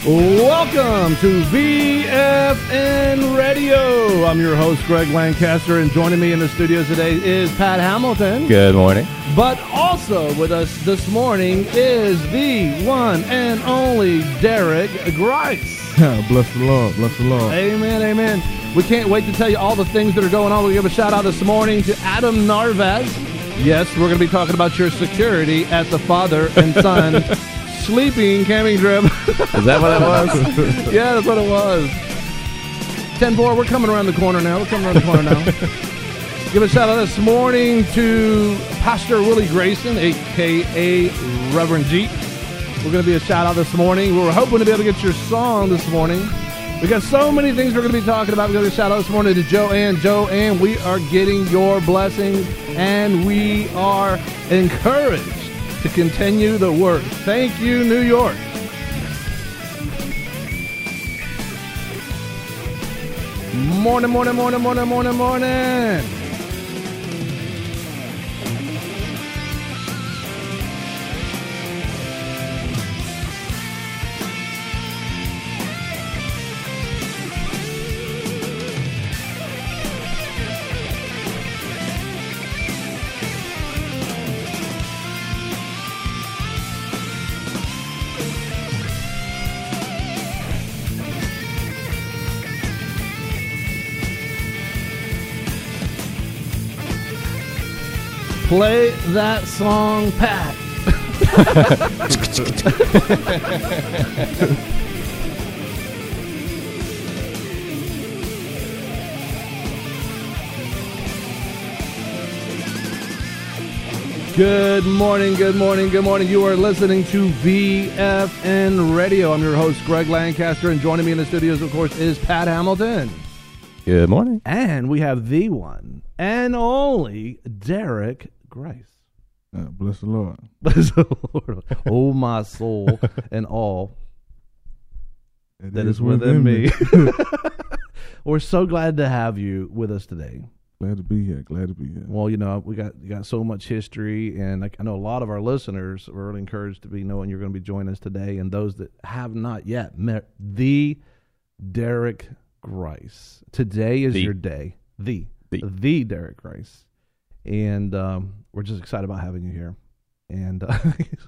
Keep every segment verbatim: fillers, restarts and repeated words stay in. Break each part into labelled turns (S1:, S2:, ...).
S1: Welcome to V F N Radio. I'm your host, Greg Lancaster, and joining me in the studio today is Pat Hamilton.
S2: Good morning.
S1: But also with us this morning is the one and only Derek Grice.
S3: Bless the Lord, bless the Lord.
S1: Amen, amen. We can't wait to tell you all the things that are going on. We'll give a shout out this morning to Adam Narvez. Yes, we're going to be talking about your security at the father and son sleeping camping trip.
S2: Is that what it was?
S1: Yeah, that's what it was. ten four, we're coming around the corner now. We're coming around the corner now. Give a shout out this morning to Pastor Willie Grayson, a k a. Reverend Jeep. We're going to be a shout out this morning. We were hoping to be able to get your song this morning. We got so many things we're going to be talking about. We're going to shout out this morning to Joanne. Joanne, we are getting your blessings, and we are encouraged to continue the work. Thank you, New York. Morning, morning, morning, morning, morning, morning. Play that song, Pat. Good morning, good morning, good morning. You are listening to V F N Radio. I'm your host, Greg Lancaster, and joining me in the studios, of course, is Pat Hamilton.
S2: Good morning.
S1: And we have the one and only Derek Grice.
S3: Uh, bless the Lord.
S1: Bless the Lord. Oh, my soul and all
S3: It
S1: that is within me. We're so glad to have you with us today.
S3: Glad to be here. Glad to be here.
S1: Well, you know, we got you got so much history, and I, I know a lot of our listeners were really encouraged to be knowing you're going to be joining us today, and those that have not yet met the Derek Grice. Today is
S2: the.
S1: your day. The.
S2: The.
S1: The Derek Grice. And um, we're just excited about having you here. And uh,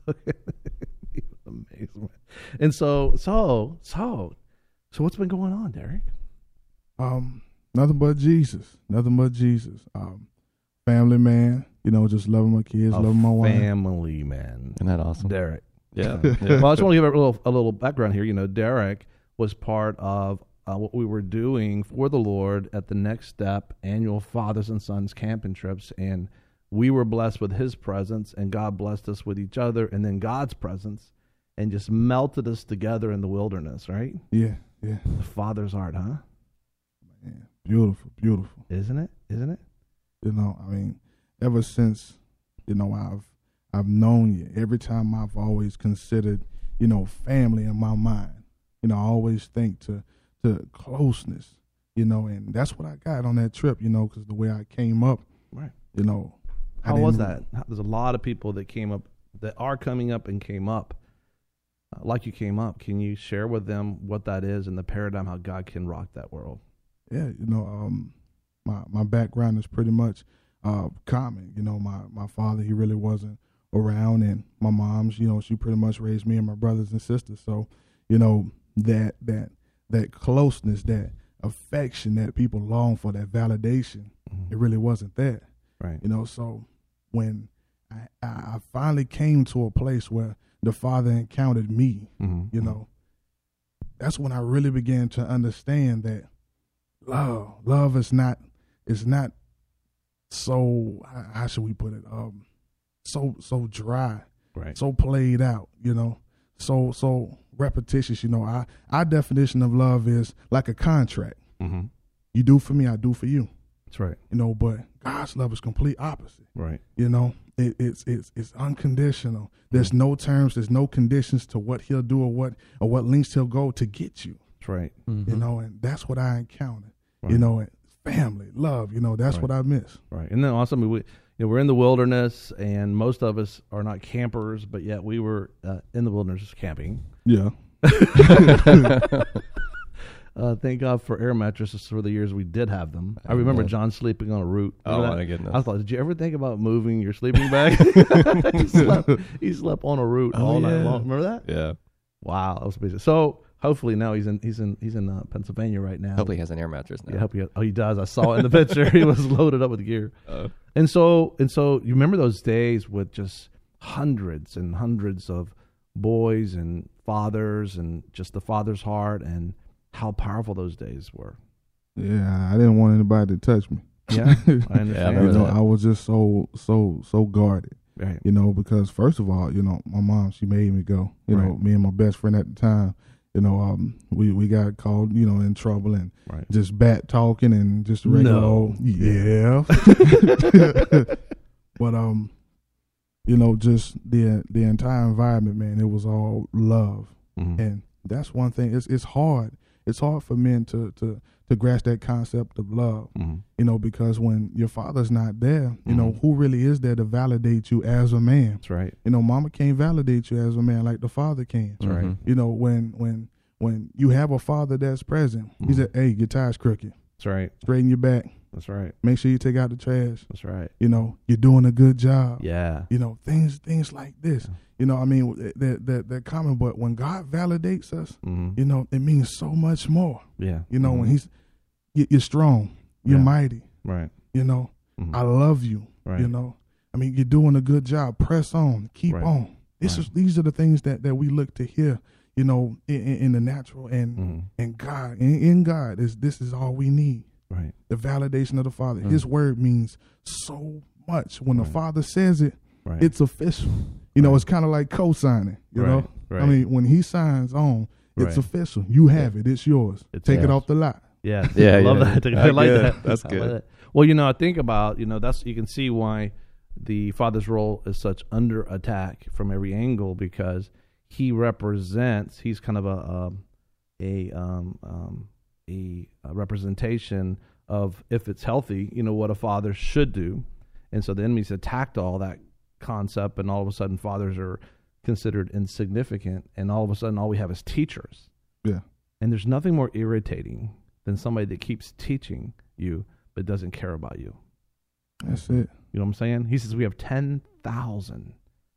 S1: amazing. And so, so, so, so what's been going on, Derek?
S3: Um, nothing but Jesus. Nothing but Jesus. Um, family man. You know, just loving my kids,
S1: A
S3: loving my wife.
S1: family man.
S2: Isn't that awesome?
S1: Derek.
S2: Yeah.
S1: Yeah.
S2: yeah.
S1: Well, I just want to give a little a little background here. You know, Derek was part of uh, what we were doing for the Lord at the Next Step annual Fathers and Sons camping trips, and we were blessed with His presence, and God blessed us with each other, and then God's presence, and just melted us together in the wilderness. Right?
S3: Yeah, yeah.
S1: The Father's heart, huh?
S3: Man, beautiful, beautiful.
S1: Isn't it? Isn't it?
S3: You know, I mean, ever since, you know, I've I've known you, every time I've always considered, you know, family in my mind. You know, I always think to to closeness, you know, and that's what I got on that trip, you know, because the way I came up,
S1: Right.
S3: you know. I
S1: How was
S3: didn't-
S1: that? There's a lot of people that came up, that are coming up and came up, uh, like you came up. Can you share with them what that is and the paradigm, how God can rock that world?
S3: Yeah, you know, um, my my background is pretty much uh, common. You know, my, my father, he really wasn't around, and my mom's, you know, she pretty much raised me and my brothers and sisters. So, you know, that that that closeness, that affection that people long for, that validation,
S1: Mm-hmm.
S3: it really wasn't there.
S1: Right.
S3: You know, so when I, I I finally came to a place where the Father encountered me,
S1: Mm-hmm.
S3: you know, that's when I really began to understand that love, love is not, is not so, how, how should we put it, um, so, so dry,
S1: Right.
S3: so played out, you know, so, so repetitious, you know. I, our definition of love is like a contract.
S1: Mm-hmm.
S3: You do for me, I do for you,
S1: That's right.
S3: you know, but God's love is complete opposite.
S1: Right.
S3: You know, it, it's it's it's unconditional. There's no terms, there's no conditions to what He'll do or what or what lengths He'll go to get you.
S1: That's right.
S3: You know, and that's what I encountered.
S1: Right.
S3: You know, and family, love. You know, that's
S1: Right.
S3: what I miss.
S1: Right. And then awesome. We, you know, we're in the wilderness, and most of us are not campers, but yet we were uh, in the wilderness camping.
S3: Yeah.
S1: Uh, thank God for air mattresses for the years we did have them. I
S2: I
S1: remember
S2: know.
S1: John sleeping on a root.
S2: Oh,
S1: Remember
S2: my
S1: that?
S2: goodness.
S1: I thought, did you ever think about moving your sleeping bag? he, slept, he slept on a root
S2: Oh,
S1: all night
S2: yeah.
S1: long. Remember that?
S2: Yeah.
S1: Wow, that was busy. So hopefully now he's in he's in he's in uh, Pennsylvania right now.
S2: Hopefully he has an air mattress now.
S1: Yeah, hope he, oh, he does. I saw it in the picture. He was loaded up with gear.
S2: Uh,
S1: And so and so you remember those days with just hundreds and hundreds of boys and fathers and just the father's heart and how powerful those days were.
S3: Yeah, I didn't want anybody to touch me.
S1: Yeah, I
S2: Yeah, I
S3: You
S1: understand.
S2: remember
S3: know,
S2: that.
S3: I was just so so so guarded.
S1: Right.
S3: You know, because first of all, you know, my mom, she made me go. You know,
S1: Right.
S3: me and my best friend at the time, you know, um, we we got called, you know, in trouble and
S1: Right.
S3: just bat talking and just regular
S1: No.
S3: old, yeah. But um, you know, just the the entire environment, man, it was all love.
S1: Mhm.
S3: And that's one thing. It's it's hard. It's hard for men to to to grasp that concept of love.
S1: Mhm.
S3: You know, because when your father's not there, you know,
S1: Mhm.
S3: who really is there to validate you as a man?
S1: That's right.
S3: You know, mama can't validate you as a man like the father can.
S1: That's right.
S2: Mhm.
S3: You know, when when when you have a father that's present, he
S1: Mhm.
S3: said, "Hey, your tie's crooked.
S1: That's right.
S3: Straighten your back.
S1: That's right.
S3: Make sure you take out the trash.
S1: That's right.
S3: You know, you're doing a good job."
S1: Yeah.
S3: You know, things things like this.
S1: Yeah.
S3: You know, I mean, that that they're common, but when God validates us,
S1: Mhm.
S3: you know, it means so much more.
S1: Yeah.
S3: You know,
S1: Mhm.
S3: when he's you- you're strong, you're
S1: Yeah.
S3: mighty.
S1: Right.
S3: You know,
S1: Mhm.
S3: I love you.
S1: Right.
S3: You know, I mean, you're doing a good job. Press on, keep
S1: Right.
S3: on. This
S1: Right.
S3: is these are the things that, that we look to hear. You know, in, in, in the natural and
S1: Mhm.
S3: and God in, in God is this is all we need.
S1: Right.
S3: The validation of the Father.
S1: Mm.
S3: His word means so much. When
S1: Right.
S3: the Father says it,
S1: Right.
S3: it's official. You know,
S1: Right.
S3: it's kind of like co-signing. You
S1: Right.
S3: know,
S1: Right.
S3: I mean, when He signs on, it's
S1: Right.
S3: official. You have it. It's yours.
S1: It's
S3: Take it
S1: yours.
S3: off the lot.
S1: Yeah,
S2: Yeah,
S1: I love
S2: yeah.
S1: that.
S2: Ah,
S1: I like
S2: good.
S1: that.
S2: That's
S1: I like
S2: good.
S1: that. Well, you know, I think about you know that's you can see why the father's role is such under attack from every angle because he represents. He's kind of a um, a um, um, a, a representation of if it's healthy, you know what a father should do, and so the enemy's attacked all that concept, and all of a sudden fathers are considered insignificant, and all of a sudden all we have is teachers.
S3: Yeah.
S1: And there's nothing more irritating than somebody that keeps teaching you but doesn't care about you.
S3: That's it.
S1: You know what I'm saying? He says we have ten thousand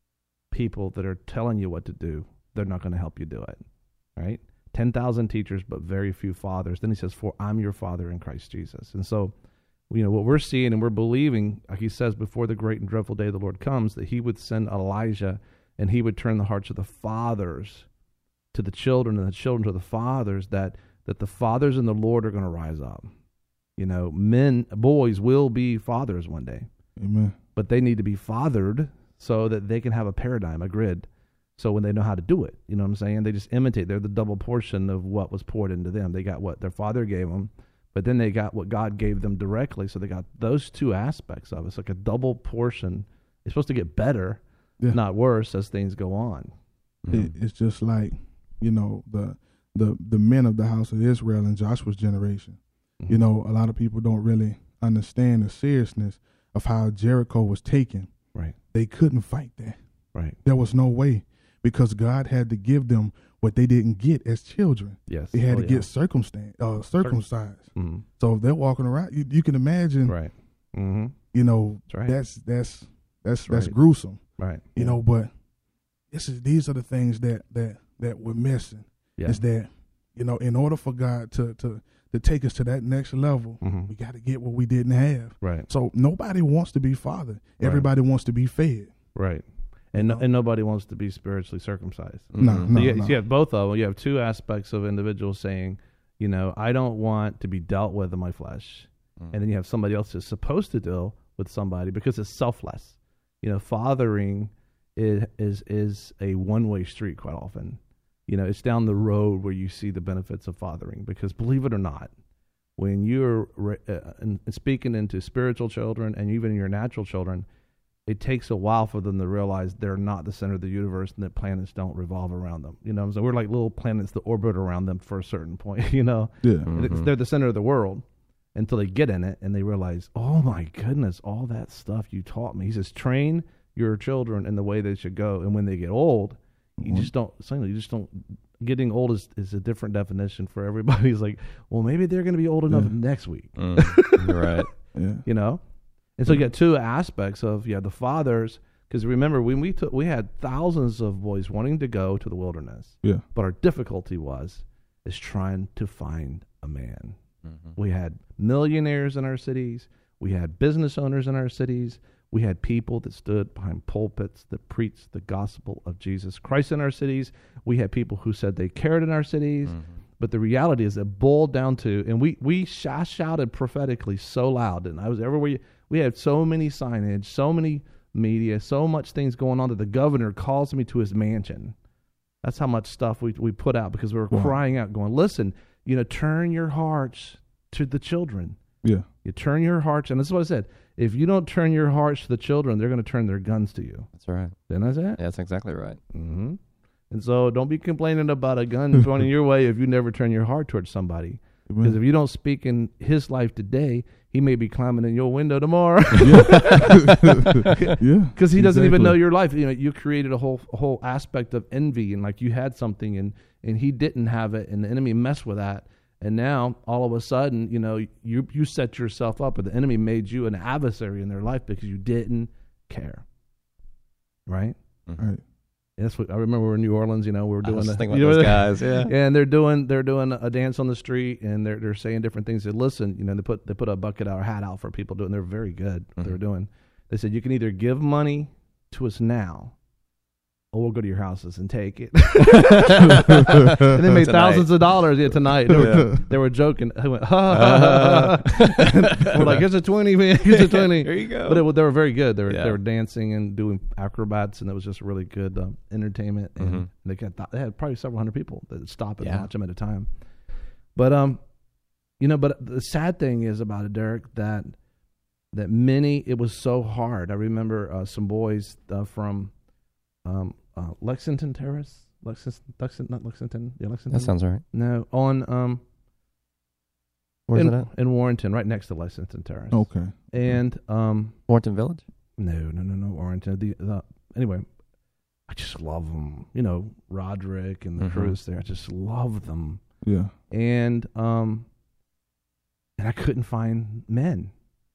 S1: people that are telling you what to do. They're not going to help you do it. Right? ten thousand teachers, but very few fathers. Then he says, for I'm your father in Christ Jesus. And so, you know, what we're seeing and we're believing, like he says, before the great and dreadful day of the Lord comes, that he would send Elijah and he would turn the hearts of the fathers to the children and the children to the fathers, that that the fathers in the Lord are going to rise up. You know, men, boys will be fathers one day,
S3: Amen.
S1: but they need to be fathered so that they can have a paradigm, a grid. So when they know how to do it, you know what I'm saying? They just imitate. They're the double portion of what was poured into them. They got what their father gave them, but then they got what God gave them directly. So they got those two aspects of it. It's like a double portion. It's supposed to get better,
S3: Yeah.
S1: not worse as things go on.
S3: It, it's just like, you know, the the the men of the house of Israel in Joshua's generation.
S1: Mm-hmm.
S3: You know, a lot of people don't really understand the seriousness of how Jericho was taken.
S1: Right,
S3: They couldn't fight that.
S1: right.
S3: There was no way because God had to give them what they didn't get as children.
S1: Yes.
S3: They had
S1: Oh,
S3: to
S1: yeah.
S3: get circumstan- uh, circumcised.
S1: Mhm.
S3: So if they're walking around, you, you can imagine,
S1: Right. Mm-hmm.
S3: you know,
S1: That's right.
S3: that's that's that's
S1: That's
S3: that's
S1: right.
S3: gruesome.
S1: Right.
S3: You know, but this is these are the things that that that we're missing.
S1: Yeah.
S3: Is that, you know, in order for God to to to take us to that next level,
S1: Mhm.
S3: we got to get what we didn't have.
S1: Right.
S3: So nobody wants to be fathered.
S1: Right.
S3: Everybody wants to be fed.
S1: Right. And no,
S3: know?
S1: and nobody wants to be spiritually circumcised.
S3: No,
S2: Mhm.
S3: no.
S1: so you, so you have both of them. You have two aspects of individuals saying, you know, I don't want to be dealt with in my flesh.
S2: Mm.
S1: And then you have somebody else who's supposed to deal with somebody because it's selfless. You know, fathering is is, is a one-way street quite often. You know, it's down the road where you see the benefits of fathering because believe it or not, when you're re- uh, in, speaking into spiritual children and even your natural children, it takes a while for them to realize they're not the center of the universe and that planets don't revolve around them. You know what I'm saying? We're like little planets that orbit around them for a certain point, you know?
S3: Yeah.
S2: Mhm.
S1: It's- They're the center of the world until they get in it and they realize, oh my goodness, all that stuff you taught me. He says, train your children in the way they should go. And when they get old, you
S3: Mhm.
S1: just don't, suddenly you just don't getting old is, is a different definition for everybody. It's like, well, maybe they're going to be old enough
S3: Yeah.
S1: next week.
S2: Mm, you're right.
S3: Yeah.
S1: You know, and so you got two aspects of yeah the fathers, because remember when we took we had thousands of boys wanting to go to the wilderness,
S3: Yeah.
S1: but our difficulty was is trying to find a man.
S2: Mm-hmm.
S1: We had millionaires in our cities, we had business owners in our cities, we had people that stood behind pulpits that preached the gospel of Jesus Christ in our cities. We had people who said they cared in our cities.
S2: Mm-hmm.
S1: But the reality is it boiled down to, and we we sh- I shouted prophetically so loud, and I was everywhere. We had so many signage, so many media, so much things going on that the governor calls me to his mansion. That's how much stuff we we put out because we were
S3: Wow.
S1: crying out, going, listen, you know, turn your hearts to the children.
S3: Yeah.
S1: You turn your hearts, and this is what I said. If you don't turn your hearts to the children, they're going to turn their guns to you.
S2: That's right.
S1: Didn't I say that?
S2: Yeah, that's exactly right.
S1: Mm-hmm. And so don't be complaining about a gun pointing your way if you never turn your heart towards somebody. Because
S3: Amen.
S1: if you don't speak in his life today, he may be climbing in your window tomorrow.
S3: Yeah. Yeah.
S1: Because he doesn't even
S3: Exactly.
S1: know your life. You know, you created a whole a whole aspect of envy, and like you had something, and and he didn't have it, and the enemy messed with that. And now all of a sudden, you know, you you set yourself up, or the enemy made you an adversary in their life because you didn't care. Right?
S3: All right.
S1: And that's what I remember. We were in New Orleans. You know, we were
S2: I
S1: doing
S2: was
S1: the,
S2: just thinking
S1: you
S2: about
S1: know,
S2: those guys. Yeah.
S1: and they're doing they're doing a dance on the street, and they're they're saying different things. They listen, you know, they put they put a bucket or hat out for people doing. They're very good. What they were
S2: Mhm.
S1: doing. They said you can either give money to us now, or we'll go to your houses and take it. And they made
S2: Tonight.
S1: thousands of dollars. Yeah, tonight they were,
S3: Yeah.
S1: they were joking. I went, ha, ha, ha, ha. We're like, here's a twenty, man. Here's a twenty.
S2: There you go.
S1: But it, they were very good. They were
S2: Yeah.
S1: they were dancing and doing acrobats, and it was just really good um, entertainment. And
S2: Mhm.
S1: they got they had probably several hundred people that would stop and
S2: Yeah.
S1: watch them at a time. But um, you know, but the sad thing is about it, Derek, that that many it was so hard. I remember uh, some boys uh, from um, uh, Lexington Terrace, Lexington, Lexington, not Lexington, yeah, Lexington.
S2: That sounds right.
S1: no on um.
S2: Where's
S1: in,
S2: it at?
S1: in Warrenton, right next to Lexington Terrace.
S3: Okay.
S1: And um,
S2: Warrenton Village?
S1: no, no, no, no, Warrenton. The, the anyway, I just love them. You know, Roderick and the
S2: Mhm.
S1: crews there. I just love them.
S3: Yeah.
S1: And um, and I couldn't find men.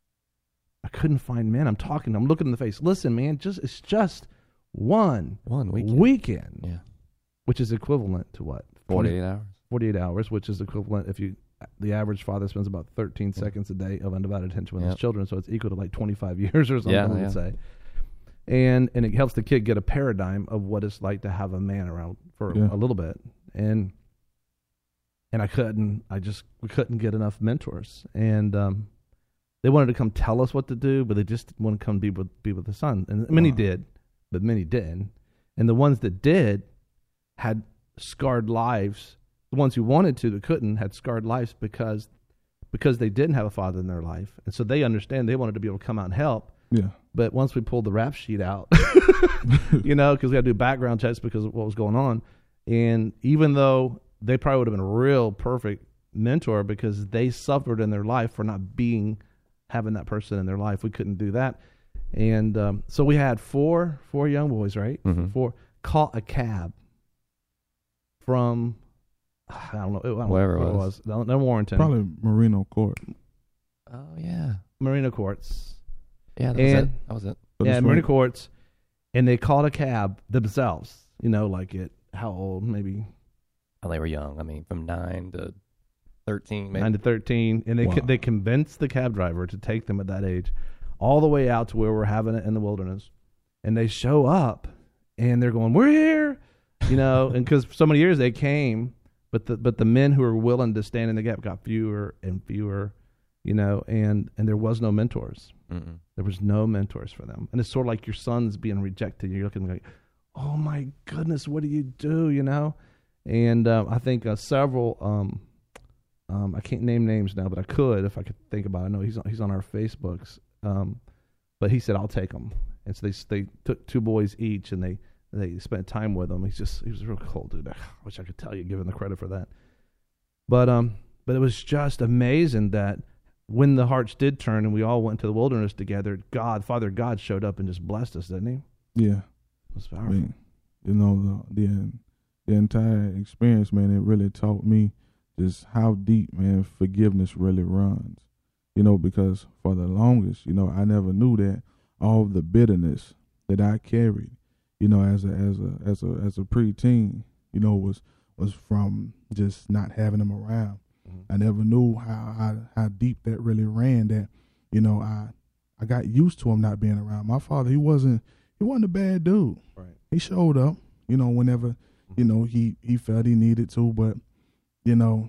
S1: I couldn't find men. I'm talking. I'm looking in the face. Listen, man, just it's just one
S2: One weekend.
S1: weekend,
S2: Yeah.
S1: which is equivalent to what
S2: forty-eight hours.
S1: forty-eight hours, which is equivalent if you the average father spends about thirteen
S2: Yeah.
S1: seconds a day of undivided attention with
S2: Yep.
S1: his children, so it's equal to like twenty-five years or something.
S2: Yeah,
S1: I would
S2: yeah.
S1: say, and and it helps the kid get a paradigm of what it's like to have a man around for
S3: Yeah.
S1: a little bit, and and I couldn't, I just we couldn't get enough mentors, and um, they wanted to come tell us what to do, but they just didn't want to come be with be with the son, and many
S3: Wow.
S1: did, but many didn't, and the ones that did had scarred lives. The ones who wanted to but couldn't had scarred lives because because they didn't have a father in their life, and so they understand they wanted to be able to come out and help.
S3: Yeah.
S1: But once we pulled the rap sheet out, you know, because we had to do background checks because of what was going on, and even though they probably would have been a real perfect mentor because they suffered in their life for not being having that person in their life, we couldn't do that, and um, so we had four four young boys, right?
S2: Mhm.
S1: Four caught a cab from. I don't know. I don't know
S2: Wherever it
S1: what
S2: was.
S1: No, no Warrenton.
S3: Probably Marino Court.
S2: Oh, yeah.
S1: Marina Courts.
S2: Yeah, that was
S1: And-
S2: it. That was it.
S3: But
S1: yeah,
S3: it's
S1: Marina
S3: right-
S1: Courts. And they called a cab themselves. You know, like at how old? Maybe
S2: Oh, they were young. I mean, from nine to thirteen, maybe.
S1: nine to thirteen. And they
S3: Wow.
S1: co- they convinced the cab driver to take them at that age all the way out to where we're having it in the wilderness. And they show up and they're going, we're here. You know, and because for so many years they came, but the but the men who were willing to stand in the gap got fewer and fewer, you know, and, and there was no mentors.
S2: Mm-mm.
S1: There was no mentors for them. And it's sort of like your son's being rejected. You're looking like, oh my goodness, what do you do, you know? And um, I think uh, several, um, um, I can't name names now, but I could if I could think about it. I know he's on, he's on our Facebooks. Um, but he said, I'll take them. And so they they took two boys each, and they, they spent time with him. He's just, he was a real cool dude. I wish I could tell you, give him the credit for that. But um, but it was just amazing that when the hearts did turn and we all went to the wilderness together, God, Father God showed up and just blessed us, didn't he?
S3: Yeah.
S1: It was
S3: I
S1: powerful.
S3: mean, you know, the, the, the entire experience, man, it really taught me just how deep, man, forgiveness really runs. You know, because for the longest, you know, I never knew that all of the bitterness that I carried, you know, as a as a as a as a preteen, you know, was was from just not having them around. Mm-hmm. I never knew how, how how deep that really ran. That, you know, I I got used to him not being around. My father, he wasn't he wasn't a bad dude.
S1: Right.
S3: He showed up, you know, whenever, mm-hmm. you know, he he felt he needed to, but, you know,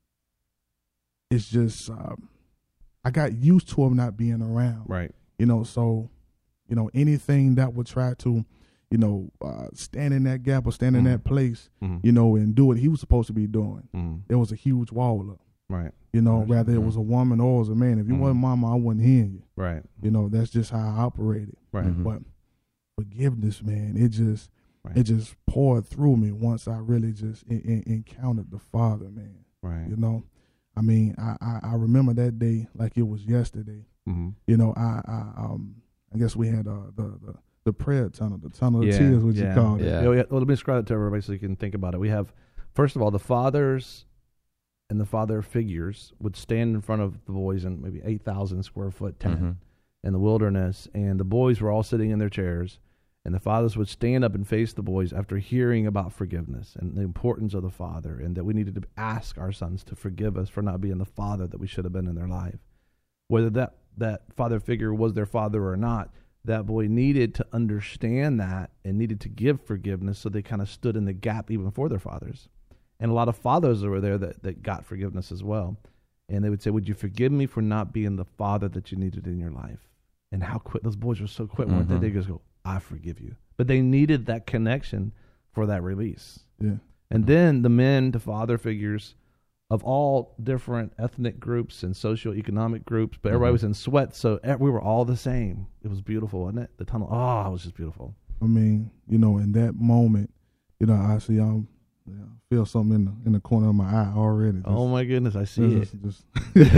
S3: it's just um, I got used to him not being around.
S1: Right.
S3: You know, so, you know, anything that would try to, you know, uh, stand in that gap or stand mm-hmm. in that place, mm-hmm. you know, and do what he was supposed to be doing. Mm-hmm. There was a huge wall up.
S1: Right.
S3: You know,
S1: right.
S3: whether
S1: mm-hmm.
S3: it was a woman or it was a man. If you mm-hmm. wasn't mama, I wasn't hearing you.
S1: Right.
S3: You know, that's just how I operated.
S1: Right. Mm-hmm.
S3: But forgiveness, man, it just
S1: right.
S3: it just poured through me once I really just in, in, encountered the Father, man.
S1: Right.
S3: You know, I mean, I, I, I remember that day like it was yesterday.
S1: Mm-hmm.
S3: You know, I, I um I guess we had uh, the the the prayer tunnel, the tunnel
S1: yeah,
S3: of tears, what
S1: yeah,
S3: you call
S1: yeah.
S3: it.
S1: Yeah. Well, let me describe it to everybody so you can think about it. We have, first of all, the fathers and the father figures would stand in front of the boys in maybe eight thousand square foot tent mm-hmm. in the wilderness, and the boys were all sitting in their chairs, and the fathers would stand up and face the boys after hearing about forgiveness and the importance of the father, and that we needed to ask our sons to forgive us for not being the father that we should have been in their life. Whether that, that father figure was their father or not, that boy needed to understand that and needed to give forgiveness, so they kind of stood in the gap even for their fathers. And a lot of fathers were there that, that got forgiveness as well. And they would say, would you forgive me for not being the father that you needed in your life? And how quick, those boys were so quick, weren't mm-hmm. they? They just go, I forgive you. But they needed that connection for that release.
S3: Yeah.
S1: And mm-hmm. then the men, the father figures of all different ethnic groups and socioeconomic groups, but everybody mm-hmm. was in sweat, so we were all the same. It was beautiful, wasn't it? The tunnel, oh, it was just beautiful.
S3: I mean, you know, in that moment, you know, I see um, yeah, I feel something in the in the corner of my eye already. Just,
S1: oh my goodness, I see
S3: just,
S1: it.
S3: Just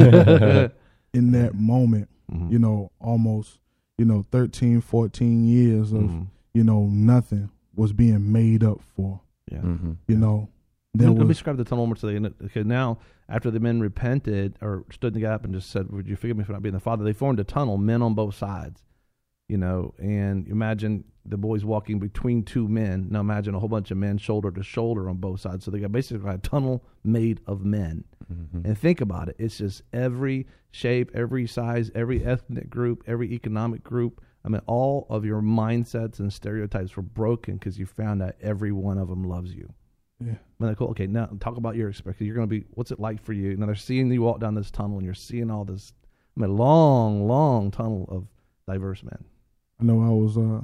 S3: in that moment, mm-hmm. you know, almost, you know, thirteen, fourteen years of, mm-hmm. you know, nothing was being made up for.
S1: Yeah.
S3: Mm-hmm. You know,
S1: let me, let me describe the tunnel more today. Okay, now, after the men repented or stood in the gap and just said, would you forgive me for not being the father? They formed a tunnel, men on both sides. You know, and imagine the boys walking between two men. Now imagine a whole bunch of men shoulder to shoulder on both sides. So they got basically a tunnel made of men. Mm-hmm. And think about it. It's just every shape, every size, every ethnic group, every economic group. I mean, all of your mindsets and stereotypes were broken because you found out every one of them loves you.
S3: Yeah.
S1: Like, cool. Okay, now talk about your experience. You're going to be, what's it like for you? Now they're seeing you walk down this tunnel and you're seeing all this, I mean, long, long tunnel of diverse men.
S3: I know I was, uh,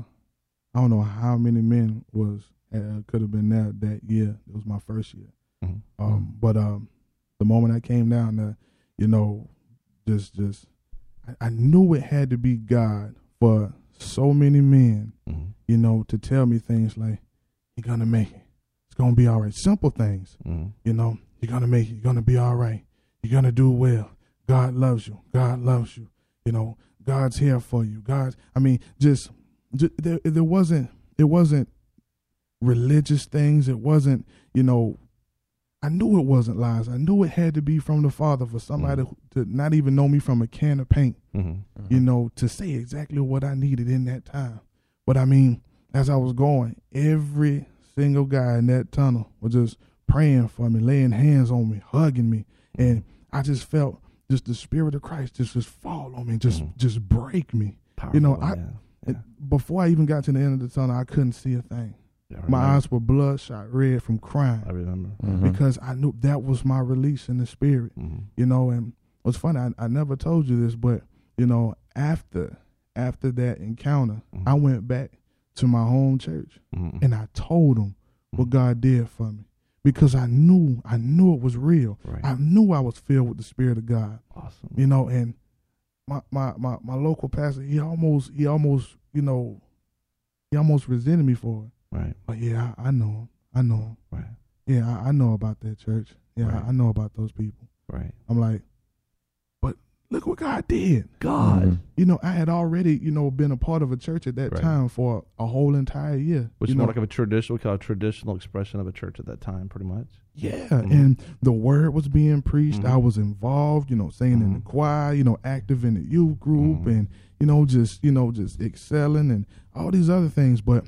S3: I don't know how many men was, uh, could have been there that year. It was my first year. Mm-hmm. Um, but um, the moment I came down there, you know, just, just, I, I knew it had to be God for so many men, mm-hmm. you know, to tell me things like, you're going to make it. It's going to be all right. Simple things, mm-hmm. you know, you're going to make it. You're going to be all right. You're going to do well. God loves you. God loves you. You know, God's here for you. God's, I mean, just, just there, there wasn't, it wasn't religious things. It wasn't, you know, I knew it wasn't lies. I knew it had to be from the Father for somebody mm-hmm. to not even know me from a can of paint, mm-hmm. Mm-hmm. you know, to say exactly what I needed in that time. But I mean, as I was going, every single guy in that tunnel was just praying for me, laying hands on me, hugging me. And I just felt just the Spirit of Christ just, just fall on me, just mm-hmm. just break me.
S1: Powerful,
S3: you know, I
S1: yeah. Yeah.
S3: It, before I even got to the end of the tunnel, I couldn't see a thing. Yeah, my eyes were bloodshot red from crying.
S1: I remember.
S3: Mm-hmm. Because I knew that was my release in the Spirit. Mm-hmm. You know, and what's funny, I, I never told you this, but, you know, after after that encounter, mm-hmm. I went back to my home church mm-hmm. and I told them mm-hmm. what God did for me. Because I knew, I knew it was real. Right. I knew I was filled with the Spirit of God.
S1: Awesome.
S3: You know, and my, my, my, my local pastor, he almost, he almost, you know, he almost resented me for it.
S1: Right.
S3: But yeah, I, I know him. I know him.
S1: Right.
S3: Yeah, I, I know about that church. Yeah,
S1: right.
S3: I, I know about those people.
S1: Right.
S3: I'm like, but look what God did.
S1: God.
S2: Mm-hmm.
S3: You know, I had already, you know, been a part of a church at that
S1: Right.
S3: time for a whole entire year.
S1: Which
S3: you
S1: is
S3: know?
S1: more like a traditional, we call it a traditional expression of a church at that time, pretty much.
S3: Yeah,
S1: Mhm.
S3: and the word was being preached.
S1: Mhm.
S3: I was involved, you know, singing in the
S1: Mhm.
S3: choir, you know, active in the youth group,
S1: Mhm.
S3: and you know, just you know, just excelling and all these other things. But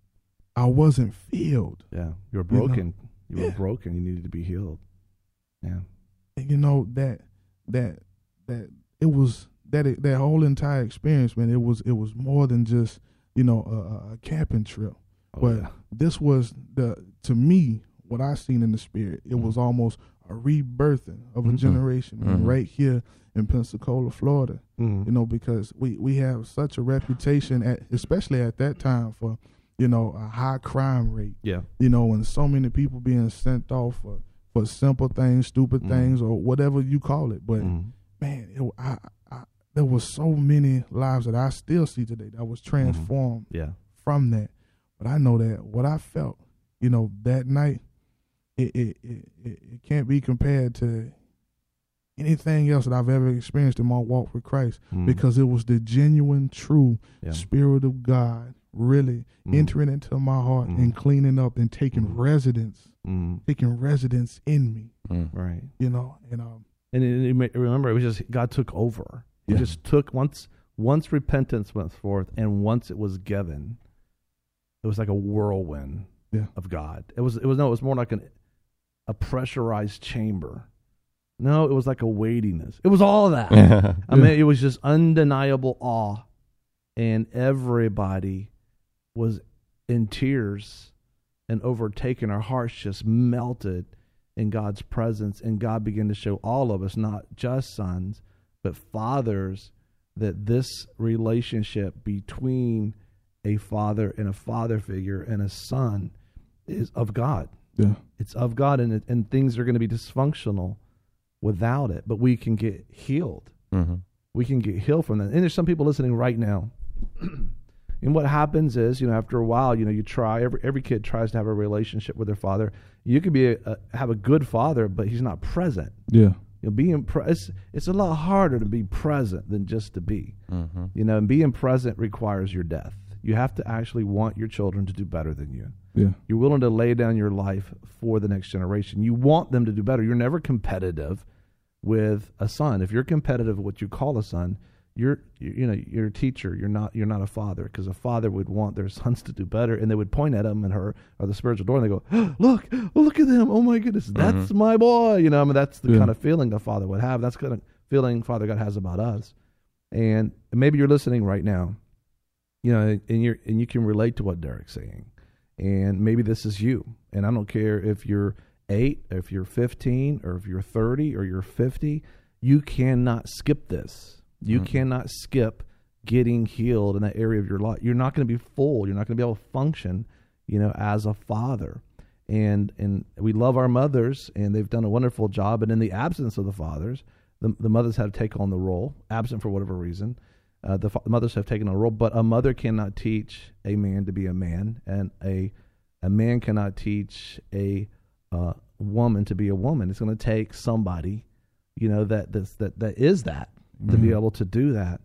S3: I wasn't filled.
S1: Yeah. You were
S3: You know?
S1: broken. You, were
S3: Yeah.
S1: broken. You needed to be healed. Yeah.
S3: And you know that that that it was that it, that whole entire experience, man. It was it was more than just you know a, a camping trip.
S1: Oh,
S3: But
S1: yeah.
S3: this was the to me what I seen in the spirit. It was almost a rebirthing of a
S1: Mhm.
S3: generation man,
S2: Mhm.
S3: right here in Pensacola, Florida.
S1: Mhm.
S3: You know, because we, we have such a reputation at especially at that time for, you know, a high crime rate.
S1: Yeah.
S3: You know, and so many people being sent off for, for simple things, stupid
S1: Mhm.
S3: things, or whatever you call it. But
S1: Mhm.
S3: man, it, I, I, there was so many lives that I still see today that was transformed
S1: Yeah.
S3: from that. But I know that what I felt, you know, that night, it it, it, it it can't be compared to anything else that I've ever experienced in my walk with Christ,
S1: Mhm.
S3: because it was the genuine, true
S1: Yeah.
S3: Spirit of God really
S1: Mhm.
S3: entering into my heart
S1: Mhm.
S3: and cleaning up and taking
S1: Mhm.
S3: residence,
S1: Mhm.
S3: taking residence in me,
S2: Mm.
S1: Right.
S3: you know, and um,
S1: And it, it, may- remember, it was just God took over. He
S3: Yeah.
S1: just took once once repentance went forth, and once it was given, it was like a whirlwind
S3: Yeah.
S1: of God. It was it was no, it was more like an a pressurized chamber. No, it was like a weightiness. It was all of that. I
S3: Yeah.
S1: mean, it was just undeniable awe, and everybody was in tears and overtaken. Our hearts just melted in God's presence, and God began to show all of us, not just sons, but fathers, that this relationship between a father and a father figure and a son is of God.
S3: yeah,
S1: It's of God, and it, and things are going to be dysfunctional without it, but we can get healed.
S2: Mm-hmm.
S1: We can get healed from that. And there's some people listening right now. And what happens is, you know, after a while, you know, you try, every every kid tries to have a relationship with their father. You could be a, a, have a good father, but he's not present.
S3: yeah,
S1: You know, being pre- it's, it's a lot harder to be present than just to be.
S2: Mm-hmm.
S1: You know, and being present requires your death. You have to actually want your children to do better than you.
S3: yeah,
S1: You're willing to lay down your life for the next generation. You want them to do better. You're never competitive with a son. If you're competitive with what you call a son, you're you, you know you're a teacher. You're not you're not a father, because a father would want their sons to do better, and they would point at him and her or the spiritual door, and they go, oh, "Look, oh, look at them! Oh my goodness, that's
S2: Mm-hmm.
S1: my boy!" You know, I mean, that's the
S3: Yeah.
S1: kind of feeling a father would have. That's the kind of feeling Father God has about us. And maybe you're listening right now, you know, and you're and you can relate to what Derek's saying. And maybe this is you. And I don't care if you're eight, or if you're fifteen, or if you're thirty, or you're fifty. You cannot skip this. You
S2: Mhm.
S1: cannot skip getting healed in that area of your life. You're not going to be full. You're not going to be able to function, you know, as a father. And and we love our mothers, and they've done a wonderful job. And in the absence of the fathers, the, the mothers have taken on the role, absent for whatever reason. Uh, the fa- mothers have taken on a role, but a mother cannot teach a man to be a man, and a a man cannot teach a uh, woman to be a woman. It's going to take somebody, you know, that this, that that is that to be
S3: Mhm.
S1: able to do that.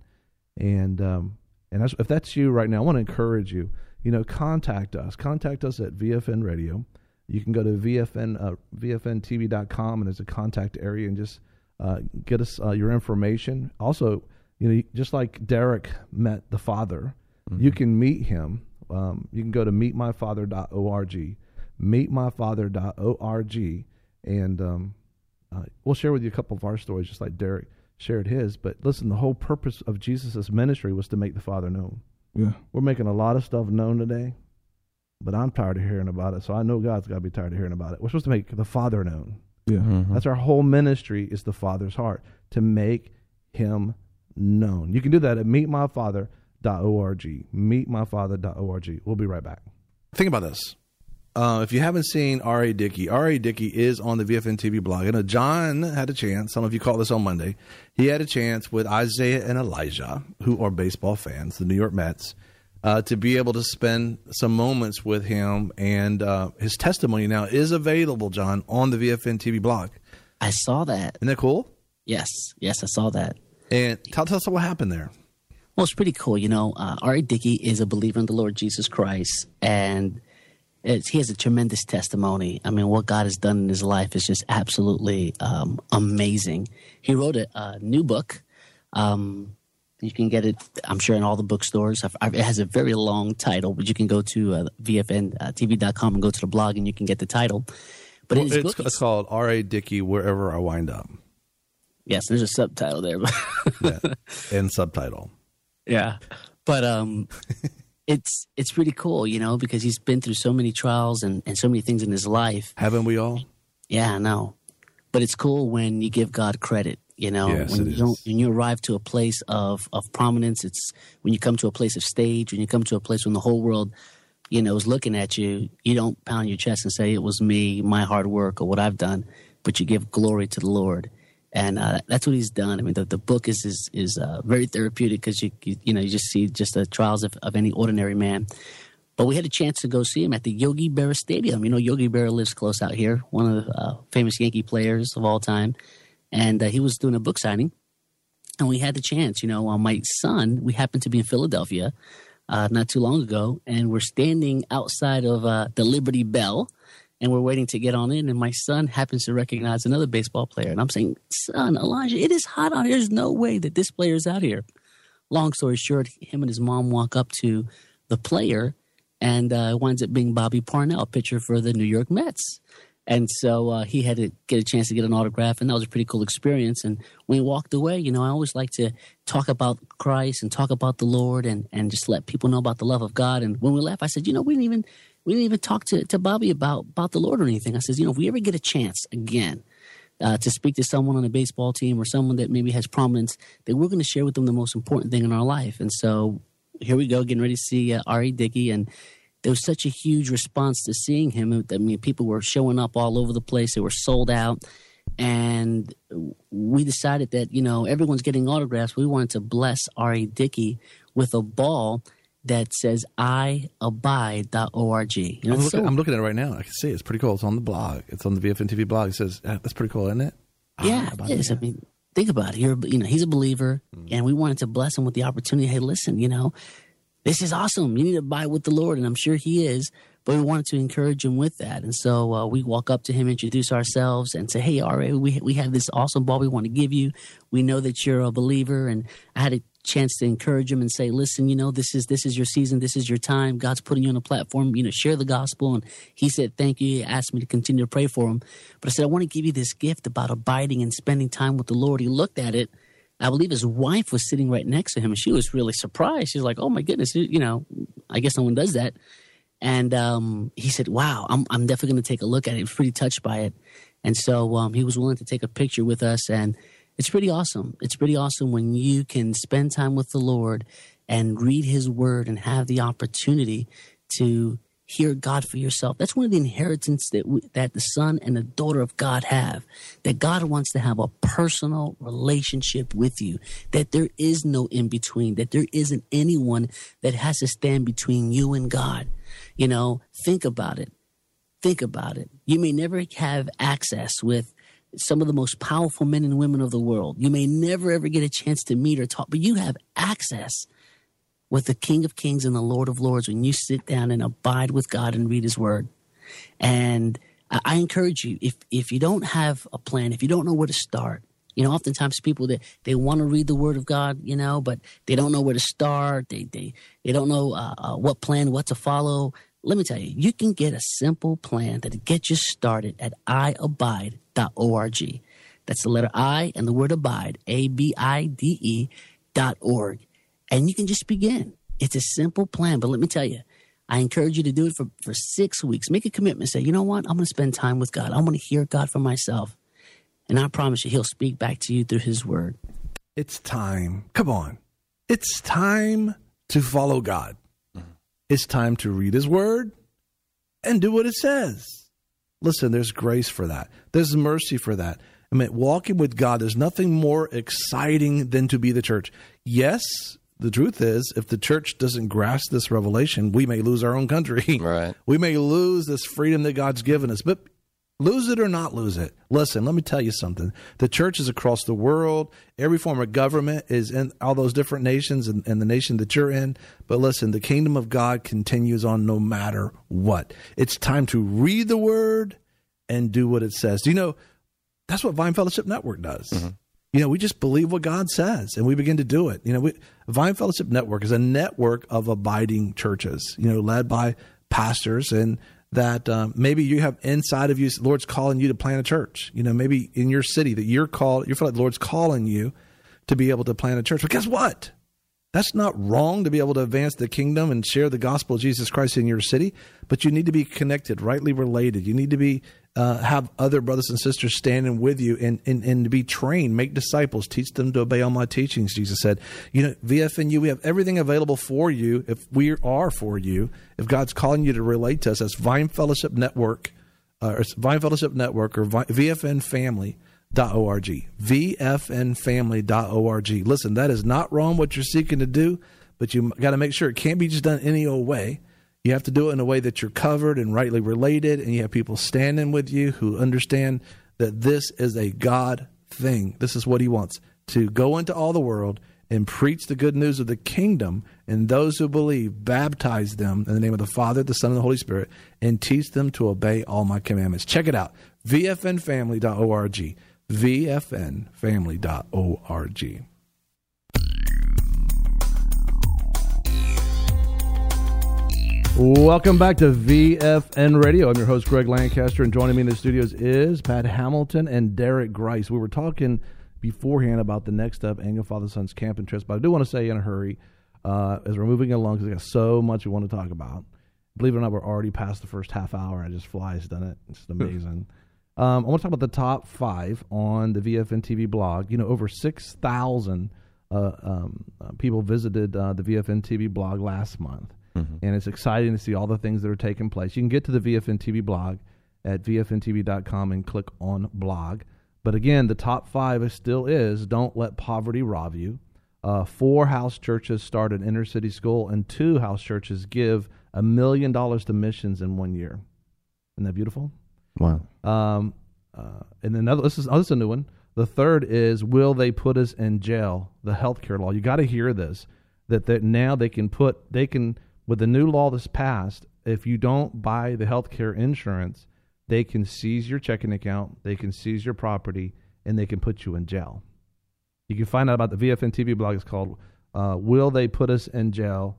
S1: And um, and that's, if that's you right now, I want to encourage you. You know, contact us. Contact us at V F N Radio. You can go to V F N uh, V F N T V dot com, and there's a contact area, and just uh, get us uh, your information. Also, you know, just like Derek met the Father,
S2: Mm-hmm.
S1: you can meet him. Um, you can go to meet my father dot org, meet my father dot org, and um, uh, we'll share with you a couple of our stories, just like Derek shared his. But listen, the whole purpose of Jesus' ministry was to make the Father known.
S3: yeah,
S1: We're making a lot of stuff known today, but I'm tired of hearing about it, so I know God's got to be tired of hearing about it. We're supposed to make the Father known.
S3: yeah,
S2: Mm-hmm.
S1: That's our whole ministry, is the Father's heart, to make him known. You can do that at meet my father dot org, meet my father dot org. We'll be right back. Think about this. Uh, if you haven't seen R A. Dickey, R A. Dickey is on the V F N T V blog. I know John had a chance. Some of you caught this on Monday. He had a chance with Isaiah and Elijah, who are baseball fans, the New York Mets, uh, to be able to spend some moments with him. And uh, his testimony now is available, John, on the V F N T V blog.
S4: I saw that.
S1: Isn't that cool?
S4: Yes, yes, I saw that.
S1: And tell, tell us what happened there.
S4: Well, it's pretty cool. You know, uh, R A. Dickey is a believer in the Lord Jesus Christ, and it's, he has a tremendous testimony. I mean, what God has done in his life is just absolutely um, amazing. He wrote a, a new book. Um, you can get it, I'm sure, in all the bookstores. I've, I've, it has a very long title, but you can go to uh, V F N T V dot com and go to the blog, and you can get the title. But
S1: well,
S4: in his
S1: it's,
S4: book,
S1: it's called R A. Dickey, Wherever I Wind Up.
S4: Yes, there's a subtitle there.
S1: Yeah, and subtitle.
S4: Yeah, but um, it's it's pretty cool, you know, because he's been through so many trials and, and so many things in his life.
S1: Haven't we all?
S4: Yeah, I know. But it's cool when you give God credit, you know,
S1: Yes,
S4: when
S1: it
S4: you
S1: is.
S4: don't, when you arrive to a place of, of prominence. It's when you come to a place of stage, when you come to a place when the whole world, you know, is looking at you. You don't pound your chest and say it was me, my hard work, or what I've done, but you give glory to the Lord. And uh, that's what he's done. I mean, the, the book is is, is uh, very therapeutic because you, you you know you just see just the trials of, of any ordinary man. But we had a chance to go see him at the Yogi Berra Stadium. You know, Yogi Berra lives close out here, one of the uh, famous Yankee players of all time, and uh, he was doing a book signing, and we had the chance. You know, uh, my son, we happened to be in Philadelphia uh, not too long ago, and we're standing outside of uh, the Liberty Bell. And we're waiting to get on in, and my son happens to recognize another baseball player. And I'm saying, son, Elijah, it is hot out here. There's no way that this player's out here. Long story short, him and his mom walk up to the player, and uh, it winds up being Bobby Parnell, pitcher for the New York Mets. And so uh, he had to get a chance to get an autograph, and that was a pretty cool experience. And when he walked away, you know, I always like to talk about Christ and talk about the Lord and, and just let people know about the love of God. And when we left, I said, you know, we didn't even – We didn't even talk to, to Bobby about, about the Lord or anything. I says, you know, if we ever get a chance again uh, to speak to someone on a baseball team or someone that maybe has prominence, then we're going to share with them the most important thing in our life. And so here we go, getting ready to see uh, R A. Dickey. And there was such a huge response to seeing him. I mean, people were showing up all over the place. They were sold out. And we decided that, you know, everyone's getting autographs. We wanted to bless R A. Dickey with a ball that says I abide dot org. You know,
S1: I'm, looking,
S4: so,
S1: I'm looking at it right now. I can see it. It's pretty cool. It's on the blog. It's on the V F N T V blog. It says, yeah, that's pretty cool, isn't it?
S4: Yeah,
S1: Ah,
S4: it is.
S1: it.
S4: I mean, think about it. You're, you know, he's a believer, mm. and we wanted to bless him with the opportunity. Hey, listen, you know, this is awesome. You need to abide with the Lord, and I'm sure he is. But we wanted to encourage him with that. And so uh, we walk up to him, introduce ourselves, and say, hey, R A, we, we have this awesome ball we want to give you. We know that you're a believer. And I had a chance to encourage him and say, listen, you know, this is this is your season. This is your time. God's putting you on a platform, you know, share the gospel. And he said, thank you. He asked me to continue to pray for him. But I said, I want to give you this gift about abiding and spending time with the Lord. He looked at it. I believe his wife was sitting right next to him, and she was really surprised. She's like, oh, my goodness, you know, I guess no one does that. And um, he said, wow, I'm, I'm definitely going to take a look at it. He was pretty touched by it. And so um, he was willing to take a picture with us. And it's pretty awesome. It's pretty awesome when you can spend time with the Lord and read his word and have the opportunity to hear God for yourself. That's one of the inheritance that we, that the son and the daughter of God have, that God wants to have a personal relationship with you, that there is no in-between, that there isn't anyone that has to stand between you and God. You know, think about it. Think about it. You may never have access with some of the most powerful men and women of the world. You may never, ever get a chance to meet or talk, but you have access with the King of Kings and the Lord of Lords when you sit down and abide with God and read his word. And I, I encourage you, if if you don't have a plan, if you don't know where to start, you know, oftentimes people that they, they want to read the word of God, you know, but they don't know where to start. They they, they don't know uh, uh, what plan, what to follow. Let me tell you, you can get a simple plan that gets you started at I abide dot org. That's the letter I and the word abide, A B I D E dot org. And you can just begin. It's a simple plan. But let me tell you, I encourage you to do it for, for six weeks. Make a commitment. Say, you know what? I'm going to spend time with God. I want to hear God for myself. And I promise you, he'll speak back to you through his word.
S1: It's time. Come on. It's time to follow God. Mm-hmm. It's time to read his word and do what it says. Listen, there's grace for that. There's mercy for that. I mean, walking with God, there's nothing more exciting than to be the church. Yes, the truth is, if the church doesn't grasp this revelation, we may lose our own country.
S2: Right.
S1: We may lose this freedom that God's given us. But Lose it or not lose it. Listen, let me tell you something. The churches across the world, every form of government is in all those different nations and, and the nation that you're in. But listen, the kingdom of God continues on no matter what. It's time to read the word and do what it says. Do you know, that's what Vine Fellowship Network does. Mm-hmm. You know, we just believe what God says and we begin to do it. You know, we, Vine Fellowship Network is a network of abiding churches, you know, led by pastors, and that um, maybe you have inside of you, the Lord's calling you to plant a church. You know, maybe in your city that you're called, you feel like the Lord's calling you to be able to plant a church. But guess what? That's not wrong to be able to advance the kingdom and share the gospel of Jesus Christ in your city, but you need to be connected, rightly related. You need to be uh, have other brothers and sisters standing with you and, and, and to be trained, make disciples, teach them to obey all my teachings, Jesus said. You know, V F N U, we have everything available for you if we are for you. If God's calling you to relate to us, that's Vine Fellowship Network, uh, or Vine Fellowship Network or V F N Family. Dot org, V F N family dot org. Listen, that is not wrong what you're seeking to do, but you got to make sure it can't be just done any old way. You have to do it in a way that you're covered and rightly related, and you have people standing with you who understand that this is a God thing. This is what he wants, to go into all the world and preach the good news of the kingdom, and those who believe, baptize them in the name of the Father, the Son, and the Holy Spirit, and teach them to obey all my commandments. Check it out, V F N family dot org. V F N family dot org. Welcome back to V F N Radio. I'm your host, Greg Lancaster, and joining me in the studios is Pat Hamilton and Derek Grice. We were talking beforehand about the Next Up Annual Father Sons Camping Trips, but I do want to say in a hurry, uh, as we're moving along, because we got so much we want to talk about. Believe it or not, we're already past the first half hour. I just flies done it. It's amazing. Um, I want to talk about the top five on the V F N T V blog. You know, over six thousand uh, um, uh, people visited uh, the V F N T V blog last month. Mm-hmm. And it's exciting to see all the things that are taking place. You can get to the V F N T V blog at V F N T V dot com and click on blog. But again, the top five still is Don't Let Poverty Rob You. Uh, four house churches start an inner city school, and two house churches give a million dollars to missions in one year. Isn't that beautiful?
S2: Wow.
S1: Um, uh, and then another, this is, oh, this is a new one. The third is, will they put us in jail? The healthcare law. You got to hear this, that, that now they can put, they can, with the new law that's passed, if you don't buy the healthcare insurance, they can seize your checking account, they can seize your property, and they can put you in jail. You can find out about the V F N T V blog. It's called, uh, Will They Put Us in Jail?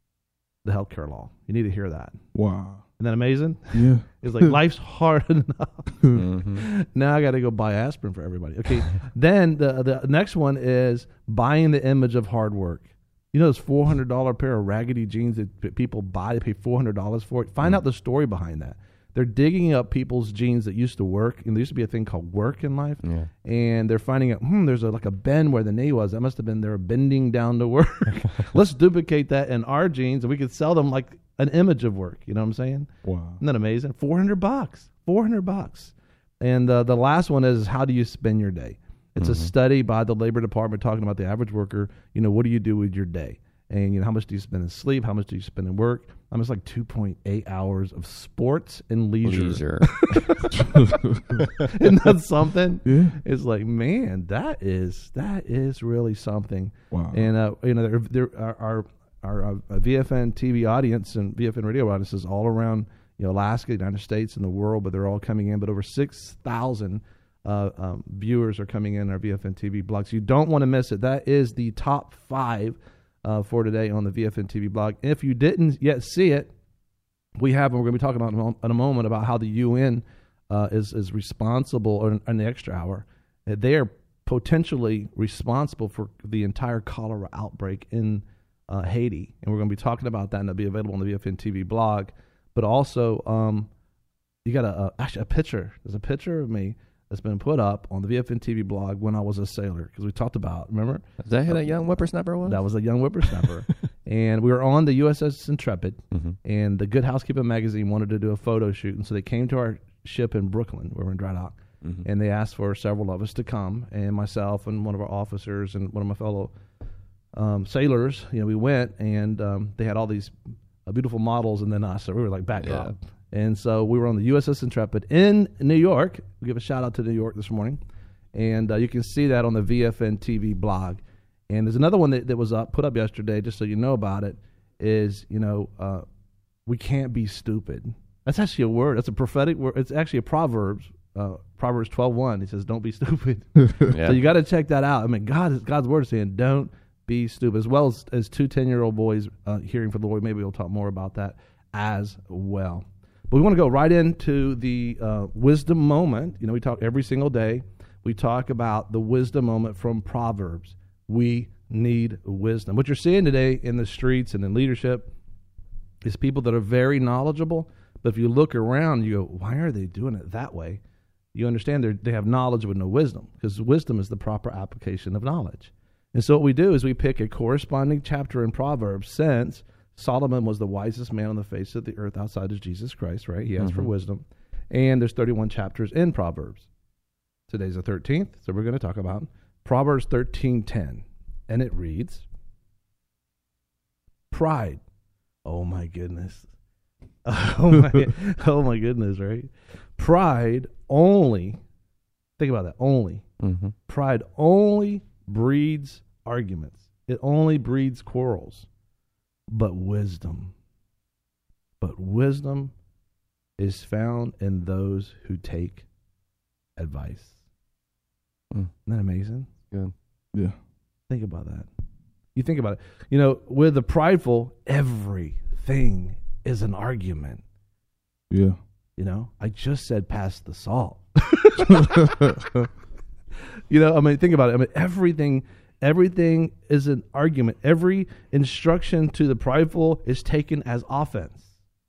S1: The healthcare law. You need to hear that.
S3: Wow.
S1: Isn't that amazing?
S3: Yeah.
S1: It's like life's hard enough.
S2: Mm-hmm.
S1: Now I got to go buy aspirin for everybody. Okay. Then the the next one is buying the image of hard work. You know those four hundred dollars pair of raggedy jeans that people buy, they pay four hundred dollars for it? Find mm-hmm. out the story behind that. They're digging up people's jeans that used to work, and there used to be a thing called work in life,
S2: yeah.
S1: and they're finding out, hmm, there's a, like a bend where the knee was. That must have been they were bending down to work. Let's duplicate that in our jeans, and we could sell them like an image of work. You know what I'm saying?
S3: Wow.
S1: Isn't that amazing? four hundred bucks. four hundred bucks. And uh, the last one is, how do you spend your day? It's mm-hmm. a study by the Labor Department talking about the average worker. You know, what do you do with your day? And, you know, how much do you spend in sleep? How much do you spend in work? I'm just like two point eight hours of sports and leisure.
S2: Leisure.
S1: Isn't that something?
S3: Yeah.
S1: It's like, man, that is that is really something.
S3: Wow.
S1: And, uh, you know, there, there are, are our uh, V F N T V audience and V F N radio audiences all around, you know, Alaska, United States, and the world, but they're all coming in. But over six thousand uh, um, viewers are coming in our V F N T V blog. So you don't want to miss it. That is the top five uh, for today on the V F N T V blog. If you didn't yet see it, we have, and we're going to be talking about in a moment about how the U N uh, is, is responsible in, in the extra hour. Uh, they are potentially responsible for the entire cholera outbreak in Uh, Haiti, and we're going to be talking about that, and it'll be available on the V F N T V blog. But also, um, you got a, a actually a picture. There's a picture of me that's been put up on the V F N T V blog when I was a sailor, because we talked about, remember?
S2: Is that who that young whippersnapper was?
S1: That was a young whippersnapper. And we were on the U S S Intrepid,
S2: mm-hmm.
S1: and the Good Housekeeping magazine wanted to do a photo shoot, and so they came to our ship in Brooklyn, where we're in dry dock, mm-hmm. and they asked for several of us to come, and myself and one of our officers and one of my fellow Um, sailors, you know, we went, and um, they had all these uh, beautiful models, and then us. So we were like back
S2: yeah.
S1: up, And so we were on the U S S Intrepid in New York. We give a shout out to New York this morning. And uh, you can see that on the V F N T V blog. And there's another one that, that was up, put up yesterday, just so you know about it, is, you know, uh, we can't be stupid. That's actually a word. That's a prophetic word. It's actually a Proverbs, uh, Proverbs twelve one. He says, don't be stupid.
S2: Yeah.
S1: So you got to check that out. I mean, God is, God's word is saying, don't be stupid, as well as, as two ten-year-old boys uh, hearing from the Lord. Maybe we'll talk more about that as well. But we want to go right into the uh, wisdom moment. You know, we talk every single day. We talk about the wisdom moment from Proverbs. We need wisdom. What you're seeing today in the streets and in leadership is people that are very knowledgeable, but if you look around, you go, why are they doing it that way? You understand they they have knowledge with no wisdom, because wisdom is the proper application of knowledge. And so what we do is we pick a corresponding chapter in Proverbs, since Solomon was the wisest man on the face of the earth outside of Jesus Christ, right? He asked mm-hmm. for wisdom. And there's thirty-one chapters in Proverbs. Today's the thirteenth, so we're going to talk about Proverbs thirteen ten. And it reads, pride. Oh, my goodness. Oh, my, oh, my goodness, right? Pride only, think about that, only. Mm-hmm. Pride only breeds arguments. It only breeds quarrels. But wisdom, but wisdom is found in those who take advice. Mm. Isn't that amazing?
S2: Good.
S3: Yeah.
S1: Think about that. You think about it. You know, with the prideful, everything is an argument.
S3: Yeah.
S1: You know, I just said pass the salt. You know, I mean, think about it. I mean, everything, everything is an argument. Every instruction to the prideful is taken as offense.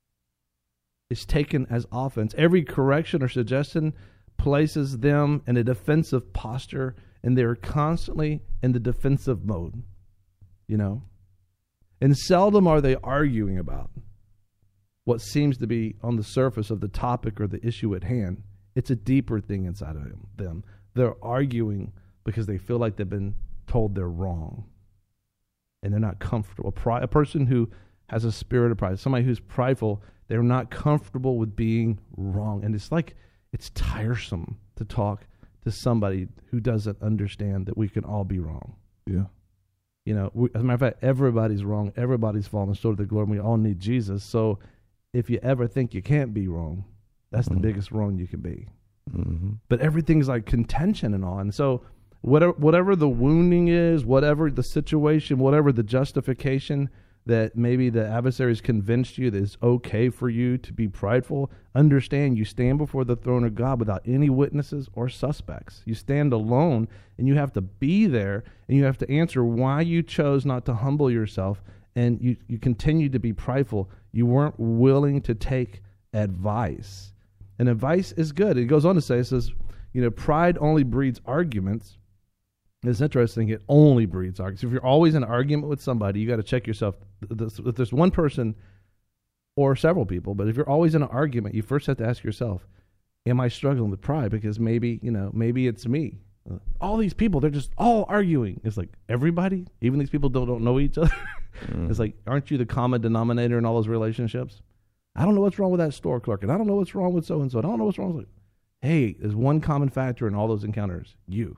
S1: It's taken as offense. Every correction or suggestion places them in a defensive posture, and they're constantly in the defensive mode, you know. And seldom are they arguing about what seems to be on the surface of the topic or the issue at hand. It's a deeper thing inside of them. They're arguing because they feel like they've been told they're wrong, and they're not comfortable. A person who has a spirit of pride, somebody who's prideful, they're not comfortable with being wrong. And it's like, it's tiresome to talk to somebody who doesn't understand that we can all be wrong.
S3: Yeah.
S1: You know, we, as a matter of fact, everybody's wrong. Everybody's fallen short of the glory. We all need Jesus. So if you ever think you can't be wrong, that's mm-hmm. the biggest wrong you can be. Mm-hmm. But everything's like contention and all. And so whatever, whatever the wounding is, whatever the situation, whatever the justification that maybe the adversaries convinced you that it's okay for you to be prideful, understand you stand before the throne of God without any witnesses or suspects. You stand alone, and you have to be there, and you have to answer why you chose not to humble yourself, and you, you continue to be prideful. You weren't willing to take advice. And advice is good. It goes on to say, it says, you know, pride only breeds arguments. It's interesting. It only breeds arguments. If you're always in an argument with somebody, you got to check yourself. If there's one person or several people, but if you're always in an argument, you first have to ask yourself, am I struggling with pride? Because maybe, you know, maybe it's me. All these people, they're just all arguing. It's like everybody, even these people don't, don't know each other. Mm. It's like, aren't you the common denominator in all those relationships? I don't know what's wrong with that store clerk, and I don't know what's wrong with so-and-so. I don't know what's wrong with it. Hey, there's one common factor in all those encounters. You.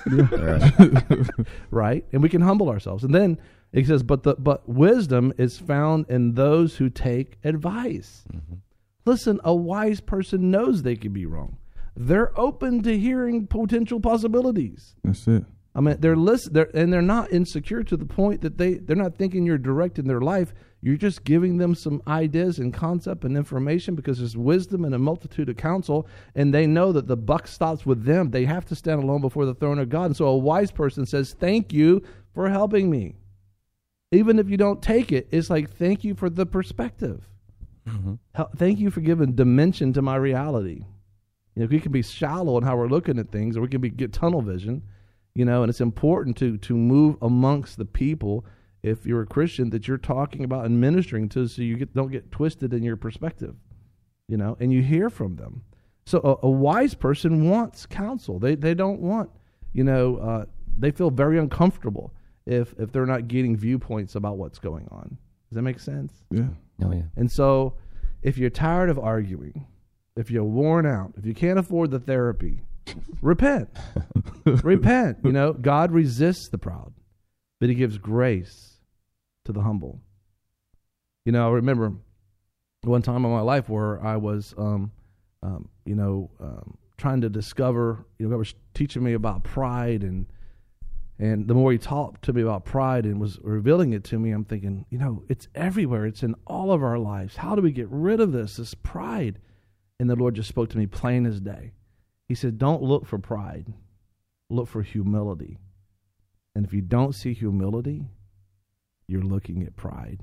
S1: Right? And we can humble ourselves. And then it says, but the but wisdom is found in those who take advice. Mm-hmm. Listen, a wise person knows they could be wrong. They're open to hearing potential possibilities.
S3: That's it.
S1: I mean, they're listen, they're, and they're not insecure to the point that they, they're not thinking you're directing their life. You're just giving them some ideas and concept and information because there's wisdom and a multitude of counsel, and they know that the buck stops with them. They have to stand alone before the throne of God. And so a wise person says, thank you for helping me. Even if you don't take it, it's like, thank you for the perspective. Mm-hmm. Thank you for giving dimension to my reality. You know, we can be shallow in how we're looking at things, or we can be get tunnel vision. You know, and it's important to to move amongst the people, if you're a Christian, that you're talking about and ministering to, so you get, don't get twisted in your perspective, you know, and you hear from them. So a, a wise person wants counsel. They they don't want, you know, uh, they feel very uncomfortable if if they're not getting viewpoints about what's going on. Does that make sense?
S3: Yeah.
S2: Oh, yeah.
S1: And so, if you're tired of arguing, if you're worn out, if you can't afford the therapy, repent. Repent. You know, God resists the proud, but he gives grace to the humble. You know, I remember one time in my life where I was, um, um, you know, um, trying to discover, you know, God was teaching me about pride, and and the more he talked to me about pride and was revealing it to me, I'm thinking, you know, it's everywhere. It's in all of our lives. How do we get rid of this, this pride? And the Lord just spoke to me plain as day. He said, don't look for pride. Look for humility. And if you don't see humility, you're looking at pride.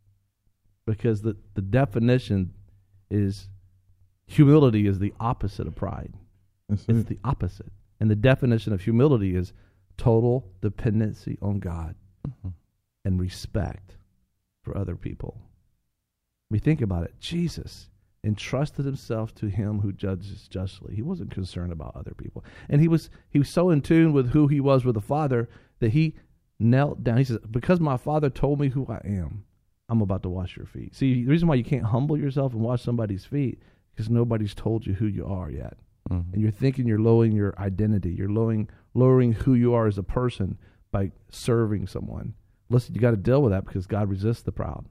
S1: Because the, the definition is humility is the opposite of pride.
S3: That's
S1: It's
S3: it.
S1: the opposite. And the definition of humility is total dependency on God
S2: Mm-hmm.
S1: and respect for other people. We think about it. Jesus entrusted himself to him who judges justly. He wasn't concerned about other people. And he was he was so in tune with who he was with the Father that he knelt down. He says, because my Father told me who I am, I'm about to wash your feet. See, the reason why you can't humble yourself and wash somebody's feet is because nobody's told you who you are yet.
S2: Mm-hmm.
S1: And you're thinking you're lowering your identity. You're lowering, lowering who you are as a person by serving someone. Listen, you got to deal with that because God resists the proud.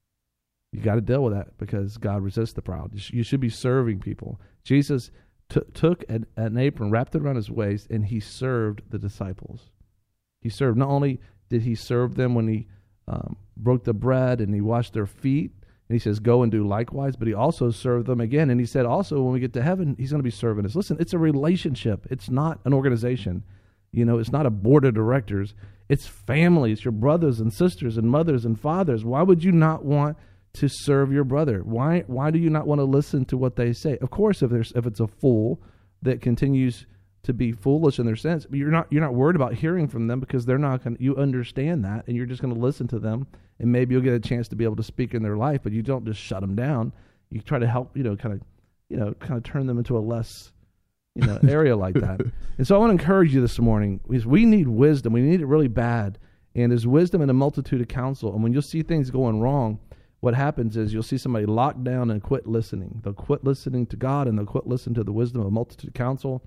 S1: You got to deal with that because God resists the proud. You, sh- you should be serving people. Jesus t- took an, an apron, wrapped it around his waist, and he served the disciples. He served. Not only did he serve them when he um, broke the bread and he washed their feet, and he says, go and do likewise, but he also served them again. And he said also when we get to heaven, he's going to be serving us. Listen, it's a relationship. It's not an organization. You know, it's not a board of directors. It's family. It's your brothers and sisters and mothers and fathers. Why would you not want to serve your brother? Why why do you not want to listen to what they say? Of course, if there's if it's a fool that continues to be foolish in their sense, but you're not you're not worried about hearing from them because they're not going. You understand that, and you're just going to listen to them, and maybe you'll get a chance to be able to speak in their life. But you don't just shut them down. You try to help, you know, kind of, you know, kind of turn them into a less, you know, area like that. And so I want to encourage you this morning because we need wisdom. We need it really bad, and there's wisdom in a multitude of counsel. And when you'll see things going wrong, what happens is you'll see somebody locked down and quit listening. They'll quit listening to God, and they'll quit listening to the wisdom of a multitude of counsel.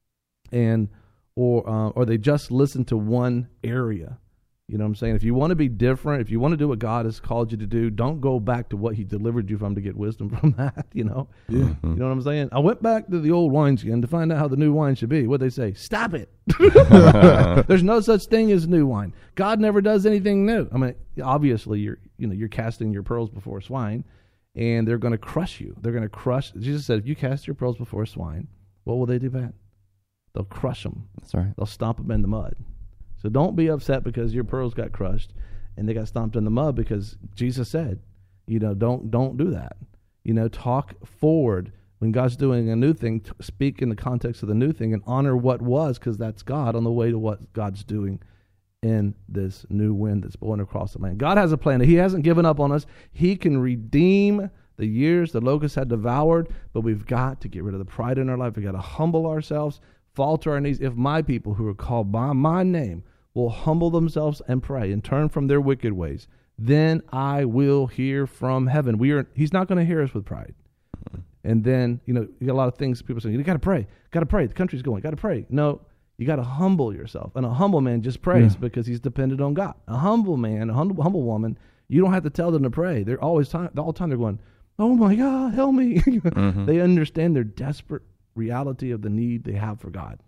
S1: And or uh, or they just listen to one area. You know what I'm saying? If you want to be different, if you want to do what God has called you to do, don't go back to what he delivered you from to get wisdom from that, you know?
S3: Yeah.
S2: Mm-hmm.
S1: You know what I'm saying? I went back to the old wineskin to find out how the new wine should be. What'd they say? Stop it. There's no such thing as new wine. God never does anything new. I mean, obviously you're you know, you're casting your pearls before swine, and they're going to crush you. They're going to crush. Jesus said, if you cast your pearls before swine, what will they do bad? They'll crush them.
S2: That's right.
S1: They'll stomp them in the mud. So don't be upset because your pearls got crushed and they got stomped in the mud, because Jesus said, you know, don't don't do that. You know, talk forward. When God's doing a new thing, t- speak in the context of the new thing and honor what was, because that's God on the way to what God's doing in this new wind that's blowing across the land. God has a plan. He hasn't given up on us. He can redeem the years the locusts had devoured, but we've got to get rid of the pride in our life. We've got to humble ourselves, fall to our knees. If my people who are called by my name will humble themselves and pray and turn from their wicked ways, then I will hear from heaven. We are. He's not going to hear us with pride. And then, you know, you got a lot of things people say, you got to pray, got to pray. The country's going, got to pray. No, you got to humble yourself. And a humble man just prays
S3: Yeah.
S1: because he's dependent on God. A humble man, a humble, humble woman, you don't have to tell them to pray. They're always time, all the time they're going, oh my God, help me.
S2: Mm-hmm.
S1: They understand their desperate reality of the need they have for God.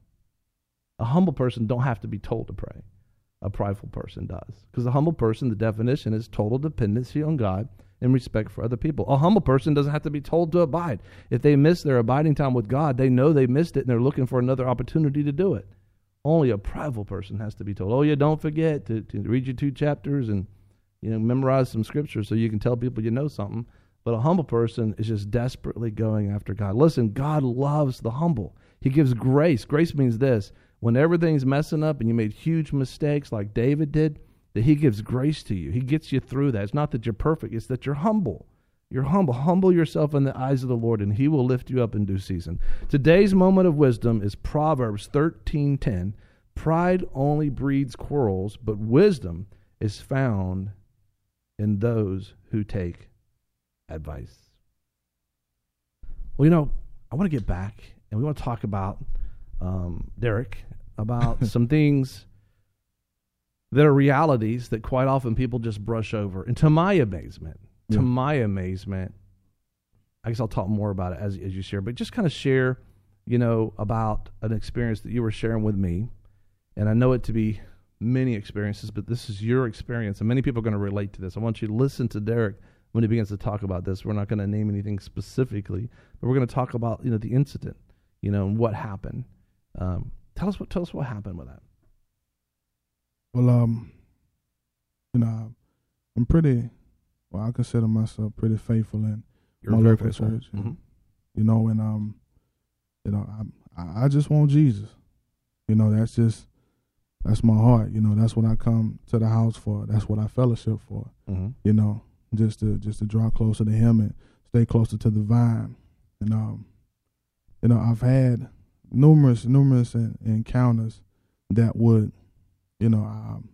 S1: A humble person don't have to be told to pray. A prideful person does. Because a humble person, the definition is total dependency on God and respect for other people. A humble person doesn't have to be told to abide. If they miss their abiding time with God, they know they missed it and they're looking for another opportunity to do it. Only a prideful person has to be told, oh yeah, don't forget to, to read your two chapters and, you know, memorize some scripture so you can tell people you know something. But a humble person is just desperately going after God. Listen, God loves the humble. He gives grace. Grace means this: when everything's messing up and you made huge mistakes like David did, that he gives grace to you. He gets you through that. It's not that you're perfect. It's that you're humble. You're humble. Humble yourself in the eyes of the Lord, and he will lift you up in due season. Today's moment of wisdom is Proverbs thirteen ten. Pride only breeds quarrels, but wisdom is found in those who take advice. Well, you know, I want to get back, and we want to talk about um, Derek, about some things that are realities that quite often people just brush over. And to my amazement, yeah. to my amazement, I guess I'll talk more about it as as you share, but just kind of share, you know, about an experience that you were sharing with me. And I know it to be many experiences, but this is your experience, and many people are going to relate to this. I want you to listen to Derek when he begins to talk about this. We're not going to name anything specifically, but we're going to talk about, you know, the incident, you know, and what happened. Um, tell us what tell us what happened with that.
S3: Well, um, you know, I'm pretty. Well, I consider myself pretty faithful in
S1: You're
S3: my
S1: very
S3: local
S1: faithful.
S3: church.
S1: Mm-hmm.
S3: You know, and um, you know, I I just want Jesus. You know, that's just that's my heart. You know, that's what I come to the house for. That's what I fellowship for.
S1: Mm-hmm.
S3: You know, just to just to draw closer to Him and stay closer to the vine. And um, you know, I've had numerous numerous in, encounters that would, you know, um,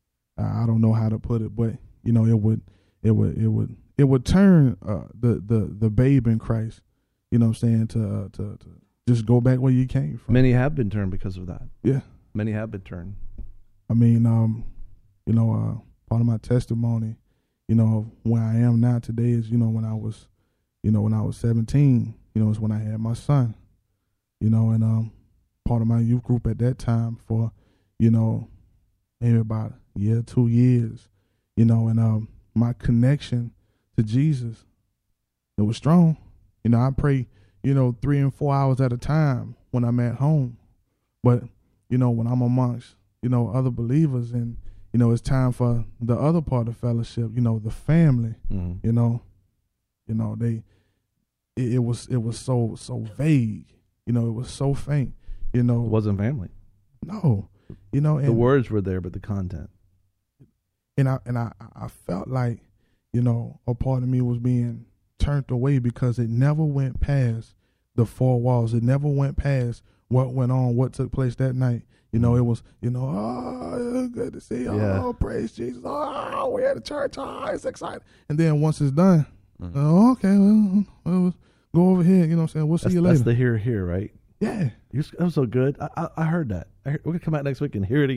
S3: I don't know how to put it, but you know, it would it would it would it would turn uh, the the the babe in Christ. You know what I'm saying, to uh, to to just go back where you came from.
S1: Many have been turned because of that.
S3: Yeah.
S1: Many have been turned.
S3: I mean, um, you know, uh, part of my testimony, you know, where I am now today is, you know, when I was, you know, when I was seventeen, you know, is when I had my son, you know, and um, part of my youth group at that time for, you know, maybe about a year, two years, you know, and um, my connection to Jesus, it was strong. You know, I pray, you know, three and four hours at a time when I'm at home. But, you know, when I'm amongst, you know, other believers and, you know, it's time for the other part of fellowship, you know, the family,
S1: Mm-hmm.
S3: you know, you know, they, it, it was, it was so, so vague, you know, it was so faint, you know.
S1: It wasn't family.
S3: No, you know. And,
S1: the words were there, but the content.
S3: And I, and I, I felt like, you know, a part of me was being turned away because it never went past the four walls. It never went past what went on, what took place that night. You know, it was, you know, oh, good to see you.
S1: Yeah.
S3: Oh, praise Jesus. Oh, we're at the church. Oh, it's exciting. And then once it's done,
S1: Mm-hmm.
S3: oh, okay, well, well, go over here. You know what I'm saying? We'll see
S1: That's,
S3: you later.
S1: that's the here, here, right?
S3: Yeah.
S1: You're, that was so good. I, I, I heard that. I heard, we're going to come out next week and hear it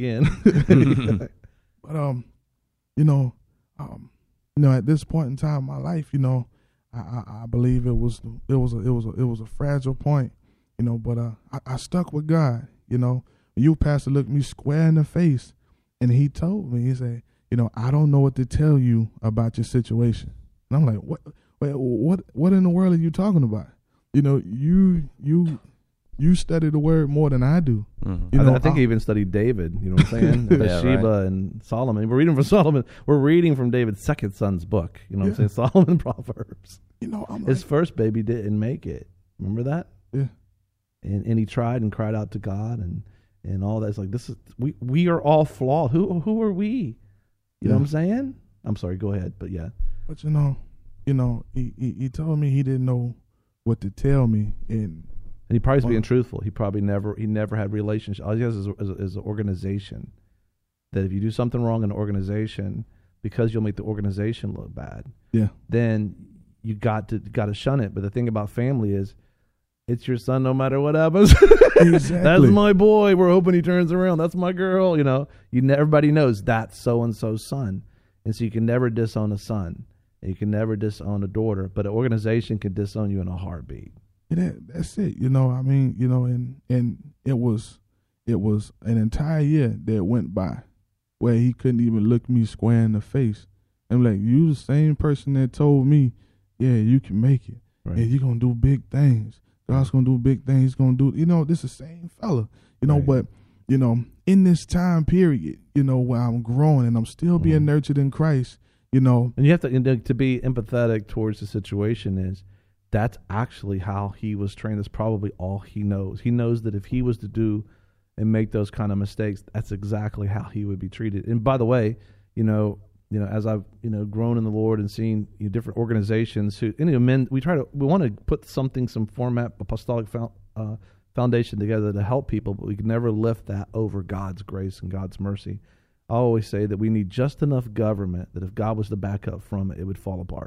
S1: again.
S3: But, um, you know, um, you know, at this point in time in my life, you know, I, I, I believe it was it was a, it was a, it was a fragile point, you know. But uh, I, I stuck with God, you know. You pastor looked me square in the face, and he told me, he said, you know, I don't know what to tell you about your situation. And I'm like, what, wait, what, what in the world are you talking about? You know, you you you study the word more than I do.
S2: Mm-hmm.
S3: You know,
S1: I, I think
S3: I,
S1: he even studied David. You know what I'm saying? Bathsheba
S2: right.
S1: and Solomon. We're reading from Solomon. We're reading from David's second son's book. You know what
S3: Yeah.
S1: I'm saying? Solomon Proverbs.
S3: you know, I'm
S1: His
S3: like,
S1: first baby didn't make it. Remember that?
S3: yeah.
S1: And and he tried and cried out to God and, and all that. It's like, this is we we are all flawed. Who who are we? You
S3: Yeah.
S1: know what I'm saying? I'm sorry. Go ahead. But yeah.
S3: But you know, you know, he, he he told me he didn't know what to tell me, and
S1: And he probably was
S3: Well-
S1: being truthful. He probably never he never had relationship. All he has is, is, is an organization. That if you do something wrong in an organization, because you'll make the organization look bad,
S3: yeah,
S1: then you got to got to shun it. But the thing about family is, it's your son no matter what happens.
S3: Exactly.
S1: That's my boy. We're hoping he turns around. That's my girl. You know, you ne- everybody knows that's so and so's son, and so you can never disown a son, and you can never disown a daughter. But an organization can disown you in a heartbeat.
S3: Yeah, that, that's it. You know, I mean, you know, and and it was it was an entire year that went by where he couldn't even look me square in the face. I'm like, you the same person that told me, yeah, you can make it.
S1: Right.
S3: And you're gonna do big things. God's gonna do big things. He's gonna do, you know, this is the same fella. You know,
S1: Right.
S3: but you know, in this time period, you know, where I'm growing and I'm still being
S1: Mhm.
S3: nurtured in Christ, you know.
S1: And you have to you know, to be empathetic towards the situation is that's actually how he was trained. That's probably all he knows. He knows that if he was to do and make those kind of mistakes, that's exactly how he would be treated. And by the way, you know, you know, as I've you know grown in the Lord and seen you know, different organizations who, you know, men, we try to we want to put something, some format, apostolic found, uh, foundation together to help people, but we can never lift that over God's grace and God's mercy. I always say that we need just enough government that if God was to back up from it, it would fall apart.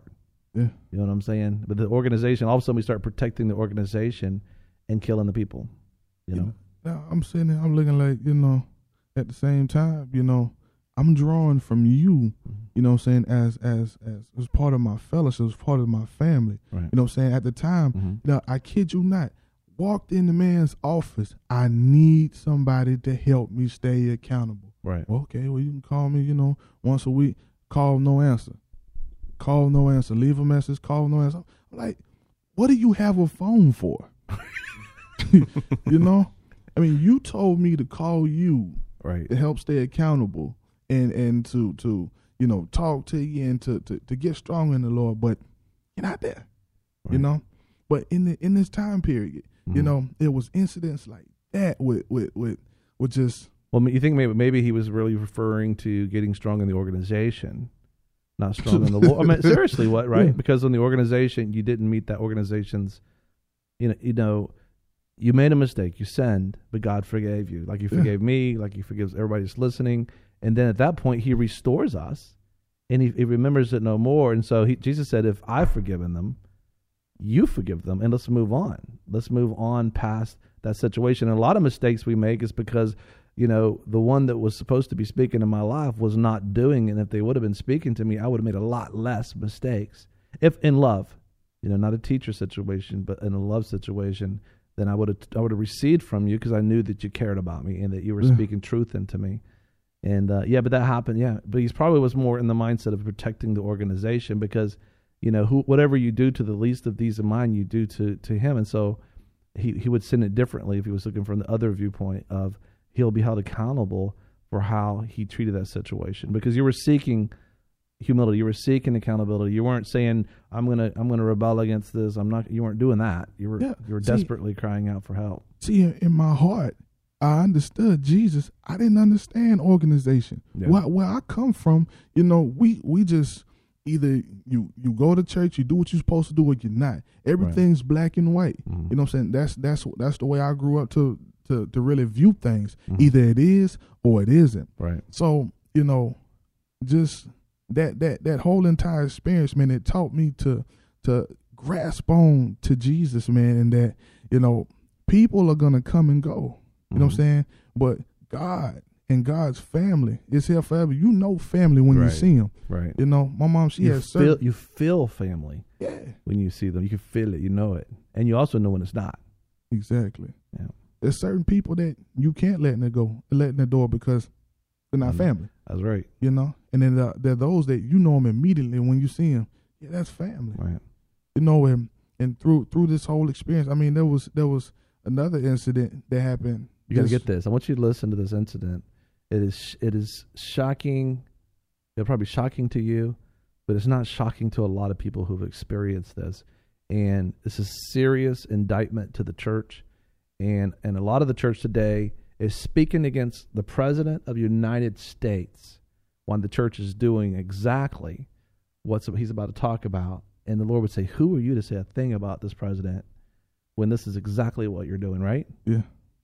S3: Yeah.
S1: You know what I'm saying? But the organization, all of a sudden we start protecting the organization and killing the people. You know?
S3: Now, I'm sitting there, I'm looking like, you know, at the same time, you know, I'm drawing from you, you know what I'm saying, as as as as part of my fellowship, as part of my family.
S1: Right.
S3: You know what I'm saying? At the time,
S1: Mm-hmm.
S3: you know, I kid you not, walked in the man's office. I need somebody to help me stay accountable.
S1: Right.
S3: Okay, well, you can call me, you know, once a week. Call, no answer. Call, no answer. Leave a message, call, no answer. I'm like, what do you have a phone for? You know? I mean, you told me to call you
S1: Right.
S3: to help stay accountable and, and to, to, you know, talk to you and to, to, to get strong in the Lord, but you're not there,
S1: Right.
S3: you know? But in the in this time period,
S1: Mhm.
S3: you know, it was incidents like that with, with, with, with just...
S1: Well, you think maybe maybe he was really referring to getting strong in the organization, not strong in the Lord. I mean, seriously, what, right?
S3: Yeah.
S1: Because in the organization, you didn't meet that organization's, you know, you know, you made a mistake, you sinned, but God forgave you, like you
S3: Yeah.
S1: forgave me, like He forgives everybody that's listening. And then at that point, He restores us, and He, he remembers it no more. And so he, Jesus said, "If I've forgiven them, you forgive them, and let's move on. Let's move on past that situation." And a lot of mistakes we make is because, you know, the one that was supposed to be speaking in my life was not doing, and if they would have been speaking to me, I would have made a lot less mistakes. If in love, you know, not a teacher situation, but in a love situation, then I would have I would have received from you because I knew that you cared about me and that you were
S3: Yeah.
S1: speaking truth into me. And uh, yeah, but that happened. Yeah, but he's probably was more in the mindset of protecting the organization because, you know, who whatever you do to the least of these of mine, you do to to him. And so he he would send it differently if he was looking from the other viewpoint of he'll be held accountable for how he treated that situation, because you were seeking humility, you were seeking accountability. You weren't saying, I'm gonna I'm gonna rebel against this. I'm not. You weren't doing that. You were
S3: Yeah,
S1: you were
S3: see-
S1: desperately crying out for help.
S3: See, in, in my heart, I understood Jesus. I didn't understand organization.
S1: Yeah.
S3: Where, where I come from, you know, we, we just either you you go to church, you do what you're supposed to do, or you're not. Everything's black and white.
S1: Mhm.
S3: You know what I'm saying? That's that's that's the way I grew up to to, to really view things.
S1: Mhm.
S3: Either it is or it isn't.
S1: Right.
S3: So, you know, just that that that whole entire experience, man, it taught me to to grasp on to Jesus, man, and that, you know, people are gonna come and go. You know what I'm
S1: Mhm.
S3: saying? But God and God's family is here forever. You know family when
S1: Right.
S3: you see them.
S1: Right.
S3: You know, my mom, she
S1: you
S3: has
S1: feel
S3: certain,
S1: you feel family
S3: yeah,
S1: when you see them. You can feel it. You know it, and you also know when it's not.
S3: exactly.
S1: Yeah.
S3: There's certain people that you can't let in the go, let in the door because they're not
S1: Mhm.
S3: family.
S1: That's right.
S3: You know, and then there, there are those that you know them immediately when you see them. Yeah, that's family.
S1: Right.
S3: You know, and and through through this whole experience, I mean, there was there was another incident that happened.
S1: You got to
S3: just-
S1: get this. I want you to listen to this incident. It is it is shocking. It'll probably be shocking to you, but it's not shocking to a lot of people who've experienced this. And this is serious indictment to the church. And and a lot of the church today is speaking against the president of the United States when the church is doing exactly what he's about to talk about. And the Lord would say, who are you to say a thing about this president when this is exactly what you're doing, right?
S3: Yeah.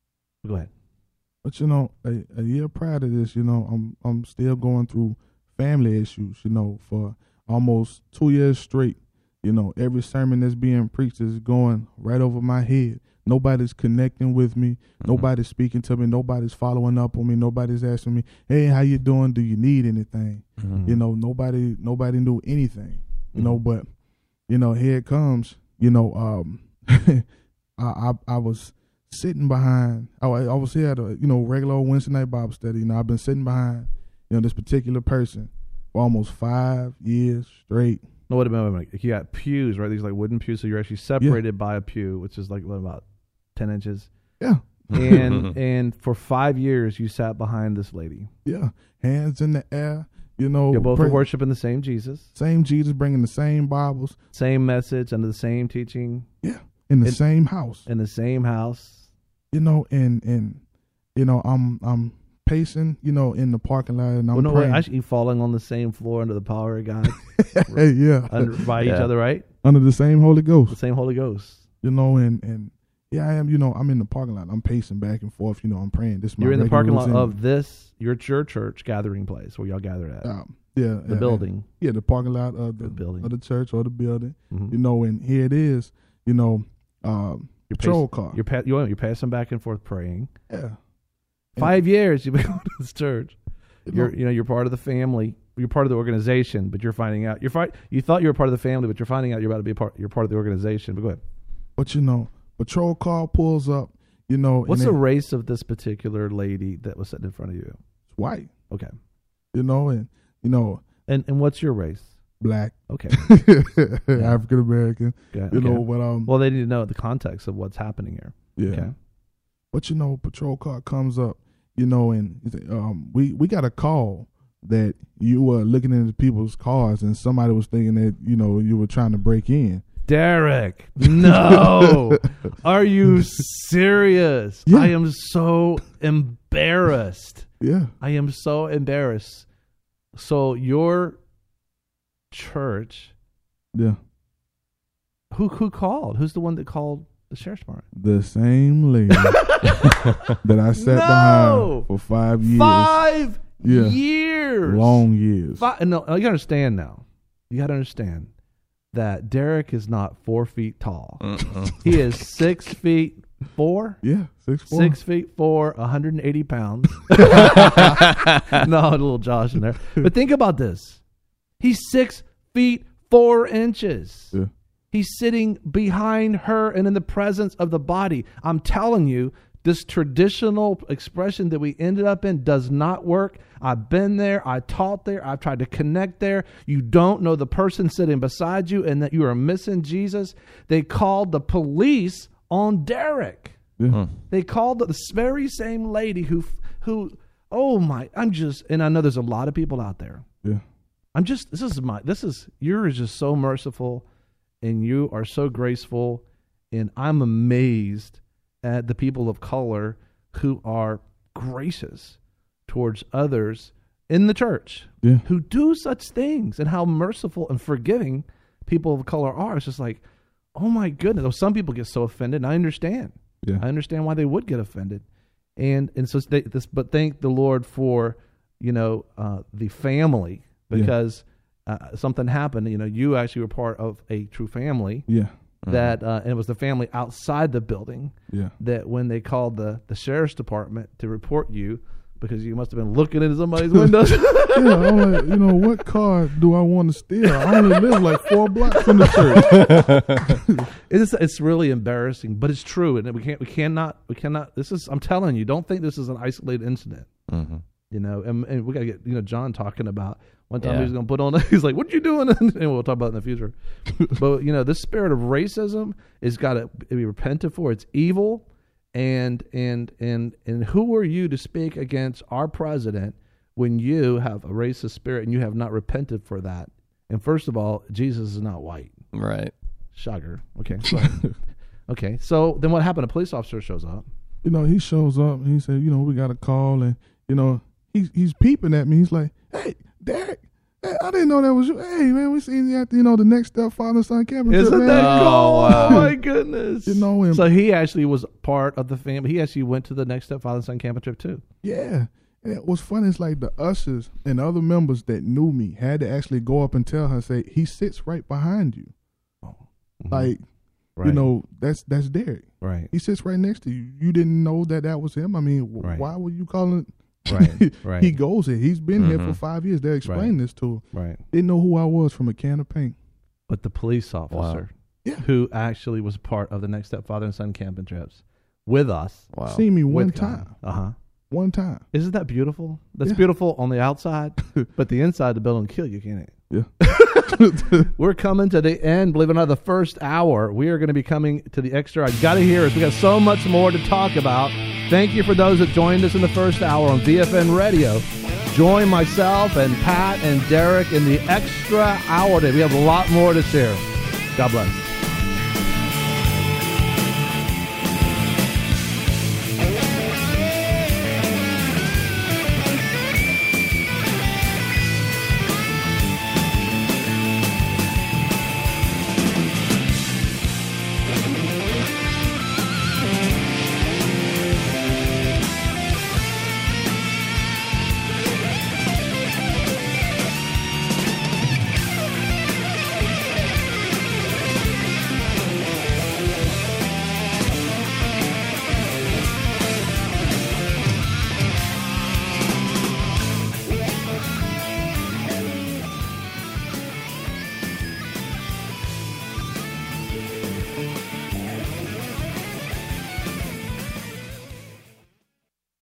S1: Go ahead.
S3: But you know, a, a year prior to this, you know, I'm I'm still going through family issues. You know, for almost two years straight. You know, every sermon that's being preached is going right over my head. Nobody's connecting with me.
S1: Mm-hmm.
S3: Nobody's speaking to me. Nobody's following up on me. Nobody's asking me, "Hey, how you doing? Do you need anything?"
S1: Mhm.
S3: You know, nobody nobody knew anything. You know,
S1: Mhm.
S3: but you know, here it comes. You know, um, I, I I was sitting behind. I, I was here at a you know regular old Wednesday night Bible study. You know, I've been sitting behind you know this particular person for almost five years straight.
S1: No, wait a minute, wait a minute. You got pews, right? These like wooden pews, so you're actually separated by a pew, which is like what, about ten inches.
S3: Yeah,
S1: And and for five years, you sat behind this lady.
S3: yeah, hands in the air. You know,
S1: You're both
S3: pray-
S1: worshiping the same Jesus,
S3: same Jesus, bringing the same Bibles.
S1: same message, under the same teaching,
S3: Yeah, in the
S1: And-
S3: same house.
S1: in the same house.
S3: You know, and and you know, I'm I'm pacing. You know, in the parking lot, and I'm
S1: Well, no,
S3: praying.
S1: wait, actually falling on the same floor under the power of God,
S3: Hey, yeah,
S1: under, by each
S2: Yeah.
S1: other, right?
S3: under the same Holy Ghost.
S1: The same Holy Ghost.
S3: You know, and and yeah, I am. You know, I'm in the parking lot. I'm pacing back and forth. You know, I'm praying. This is my
S1: You're in the
S3: regular
S1: parking lot
S3: routine.
S1: of this, your, your church gathering place where y'all gathered at.
S3: Um, Yeah,
S1: the
S3: yeah,
S1: building.
S3: Yeah, the parking lot of the,
S1: The building.
S3: of the church or the building.
S1: Mhm.
S3: You know, and here it is. You know, um,
S1: You're
S3: patrol
S1: pace-
S3: car.
S1: You're pa- you you're passing back and forth praying.
S3: yeah,
S1: Five years you've been going to this church.
S3: You
S1: You're
S3: know,
S1: you know you're part of the family. You're part of the organization, but you're finding out you're fi- you thought you were part of the family, but you're finding out you're about to be a part. You're part of the organization. But go ahead.
S3: but you know, patrol car pulls up. You know,
S1: What's
S3: and
S1: the
S3: it-
S1: race of this particular lady that was sitting in front of you?
S3: it's white.
S1: Okay.
S3: You know, and you know,
S1: And and what's your race?
S3: black,
S1: Okay.
S3: African American.
S1: Okay.
S3: You
S1: okay.
S3: know, but um,
S1: Well, they need to know the context of what's happening here.
S3: yeah.
S1: Okay.
S3: But you know, patrol car comes up. You know, and um, we we got a call that you were looking into people's cars, and somebody was thinking that you know you were trying to break in.
S1: Derek, no. Are you serious?
S3: Yeah.
S1: I am so embarrassed.
S3: Yeah,
S1: I am so embarrassed. So your church,
S3: yeah.
S1: who who called? Who's the one that called the sheriff's department?
S3: The same lady that I sat
S1: No!
S3: behind for five years,
S1: Five
S3: Yeah.
S1: years.
S3: long years.
S1: Five, no, you gotta understand now. You gotta understand that Derek is not four feet tall.
S2: Mm-mm.
S1: He is six feet four.
S3: Yeah, six four.
S1: Six feet four, one hundred eighty pounds. No, a little Josh in there. But think about this. He's six feet four inches.
S3: Yeah.
S1: He's sitting behind her and in the presence of the body. I'm telling you, this traditional expression that we ended up in does not work. I've been there. I taught there. I've tried to connect there. You don't know the person sitting beside you and that you are missing Jesus. They called the police on Derek.
S3: Yeah.
S2: Hmm.
S1: They called the very same lady who, who, oh my, I'm just, and I know there's a lot of people out there.
S3: Yeah.
S1: I'm just, this is my, this is, you're just so merciful and you are so graceful. And I'm amazed at the people of color who are gracious towards others in the church
S3: Yeah.
S1: who do such things and how merciful and forgiving people of color are. It's just like, oh my goodness. Some people get so offended, and I understand.
S3: Yeah.
S1: I understand why they would get offended. And and so they, this, but thank the Lord for, you know, uh, the family, because uh, something happened. You know, you actually were part of a true family
S3: Yeah.
S1: that, uh, and it was the family outside the building
S3: Yeah.
S1: that when they called the, the sheriff's department to report you, because you must have been looking into somebody's windows.
S3: Yeah, I'm like, you know, what car do I want to steal? I only live like four blocks from the church.
S1: It's it's really embarrassing, but it's true, and we can't we cannot we cannot. This is I'm telling you, don't think this is an isolated incident.
S2: Mm-hmm.
S1: You know, and, and we got to get, you know, John talking about one time
S2: Yeah.
S1: he was going to put on, he's like, what you doing? And we'll talk about it in the future. But, you know, this spirit of racism is got to be repented for. It's evil. And, and, and, and who are you to speak against our president when you have a racist spirit and you have not repented for that? And first of all, Jesus is not white.
S2: Right.
S1: Shocker. Okay. So, okay. So then what happened? A police officer shows up.
S3: You know, he shows up and he said, you know, we got a call, and, you know, he's he's peeping at me. He's like, hey, Derek, hey, I didn't know that was you. Hey, man, we seen you at the, you know, the Next Step Father and Son camping trip,
S1: Isn't
S3: man.
S1: that
S2: Oh,
S1: cool?
S2: wow.
S1: Oh my goodness!
S3: You know him.
S1: So he actually was part of the family. He actually went to the Next Step Father and Son camping trip too.
S3: Yeah. And what's funny is like the ushers and other members that knew me had to actually go up and tell her, say, he sits right behind you.
S1: Mhm.
S3: Like,
S1: right.
S3: you know, that's that's Derek.
S1: right,
S3: He sits right next to you. You didn't know that that was him. I mean, w-
S1: Right.
S3: why were you calling?
S1: right, right,
S3: He goes here. He's been here for
S2: Mhm.
S3: five years. They explained this to him.
S1: right.
S3: Didn't know who I was from a can of paint.
S1: But the police officer,
S3: Yeah.
S1: who actually was part of the Next Step Father and Son camping trips with us,
S2: Wow.
S3: Seen me one time.
S1: Uh huh.
S3: One time.
S1: Isn't that beautiful? That's
S3: Yeah.
S1: beautiful on the outside, but the inside the building will kill you, can't it?
S3: Yeah.
S1: We're coming to the end, believe it or not, the first hour. We are going to be coming to the extra. I got to hear us. We got so much more to talk about. Thank you for those that joined us in the first hour on V F N Radio. Join myself and Pat and Derek in the extra hour today. We have a lot more to share. God bless.